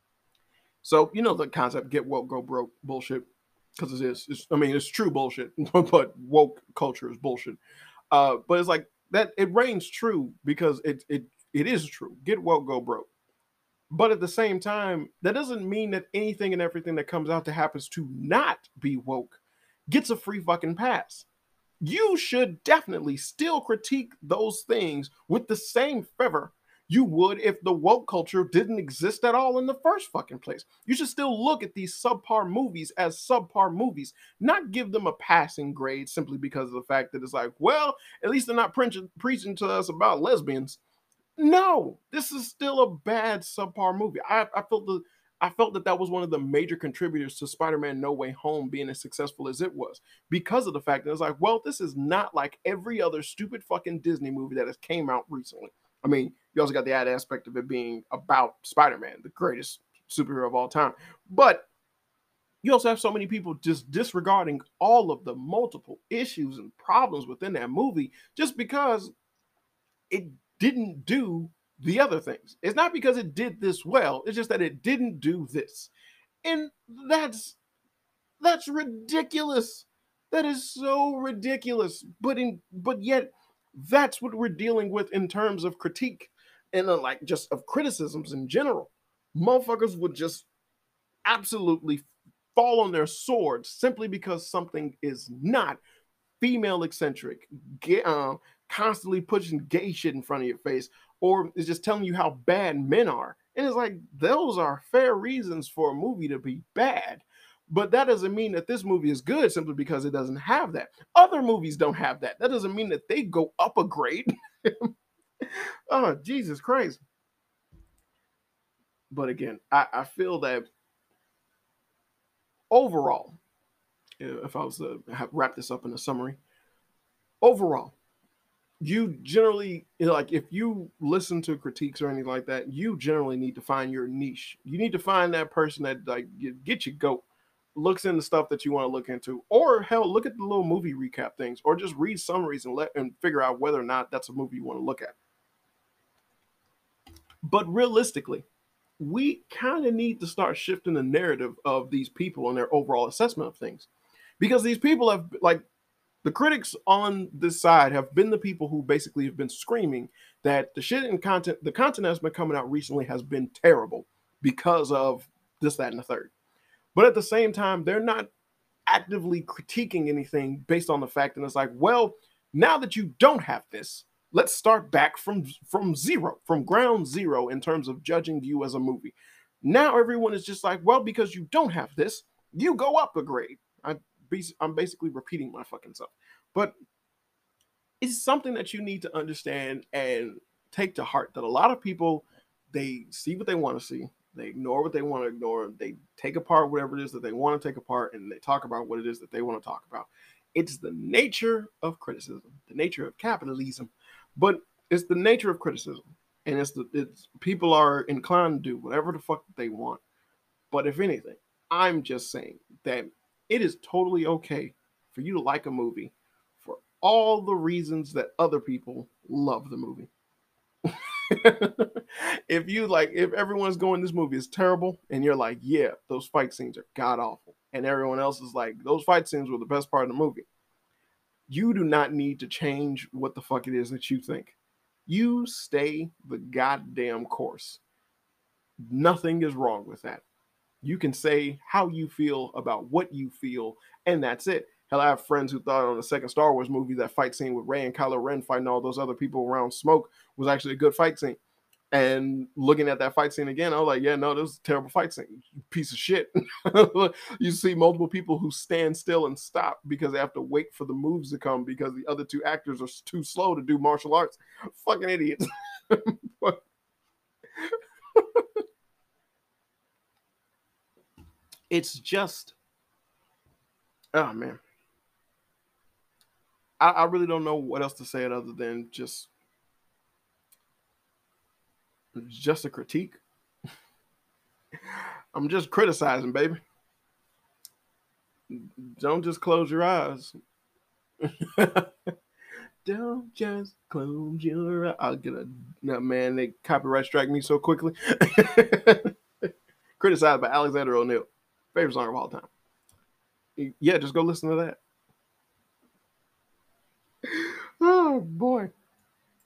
So you know the concept "get woke, go broke" bullshit, because it is. It's, I mean, it's true bullshit, but woke culture is bullshit. Uh, but it's like that. It reigns true because it it it is true. Get woke, go broke. But at the same time, that doesn't mean that anything and everything that comes out that happens to not be woke gets a free fucking pass. You should definitely still critique those things with the same fervor you would if the woke culture didn't exist at all in the first fucking place. You should still look at these subpar movies as subpar movies, not give them a passing grade simply because of the fact that it's like, well, at least they're not preaching, preaching to us about lesbians. No, this is still a bad subpar movie. I, I felt the I felt that that was one of the major contributors to Spider-Man No Way Home being as successful as it was, because of the fact that it's like, well, this is not like every other stupid fucking Disney movie that has came out recently. I mean, you also got the added aspect of it being about Spider-Man, the greatest superhero of all time. But you also have so many people just disregarding all of the multiple issues and problems within that movie just because it didn't do the other things. It's not because it did this well, it's just that it didn't do this. And that's that's ridiculous. That is so ridiculous. But in but yet that's what we're dealing with in terms of critique and uh, like just of criticisms in general. Motherfuckers would just absolutely fall on their swords simply because something is not female eccentric, gay, uh, constantly pushing gay shit in front of your face, or is just telling you how bad men are. And it's like, those are fair reasons for a movie to be bad. But that doesn't mean that this movie is good simply because it doesn't have that. Other movies don't have that. That doesn't mean that they go up a grade. Oh, Jesus Christ. But again, I, I feel that overall, if I was to have, wrap this up in a summary, overall, you generally, you know, like if you listen to critiques or anything like that, you generally need to find your niche. You need to find that person that like get your goat, looks into stuff that you want to look into, or hell, look at the little movie recap things, or just read summaries and let and figure out whether or not that's a movie you want to look at. But realistically, we kind of need to start shifting the narrative of these people and their overall assessment of things, because these people have like the critics on this side have been the people who basically have been screaming that the shit and content, the content that's been coming out recently has been terrible because of this, that, and the third. But at the same time, they're not actively critiquing anything based on the fact that it's like, well, now that you don't have this, let's start back from from zero, from ground zero in terms of judging you as a movie. Now everyone is just like, well, because you don't have this, you go up a grade. I, I'm basically repeating my fucking self, but it's something that you need to understand and take to heart. That a lot of people, they see what they want to see, they ignore what they want to ignore, they take apart whatever it is that they want to take apart, and they talk about what it is that they want to talk about. It's the nature of criticism, the nature of capitalism, but it's the nature of criticism, and it's the it's people are inclined to do whatever the fuck they want. But if anything, I'm just saying that it is totally okay for you to like a movie for all the reasons that other people love the movie. If you like, if everyone's going, this movie is terrible, and you're like, yeah, those fight scenes are god awful, and everyone else is like, those fight scenes were the best part of the movie, you do not need to change what the fuck it is that you think. You stay the goddamn course. Nothing is wrong with that. You can say how you feel about what you feel, and that's it. Hell, I have friends who thought on the second Star Wars movie that fight scene with Rey and Kylo Ren fighting all those other people around Smoke was actually a good fight scene. And looking at that fight scene again, I was like, yeah, no, this is a terrible fight scene. You piece of shit. You see multiple people who stand still and stop because they have to wait for the moves to come because the other two actors are too slow to do martial arts. Fucking idiots. It's just, oh man, I, I really don't know what else to say it other than just just a critique. I'm just criticizing, baby. Don't just close your eyes. Don't just close your eyes. I'll get a no, man. They copyright strike me so quickly. Criticized by Alexander O'Neal, favorite song of all time. Yeah, just go listen to that. Oh boy.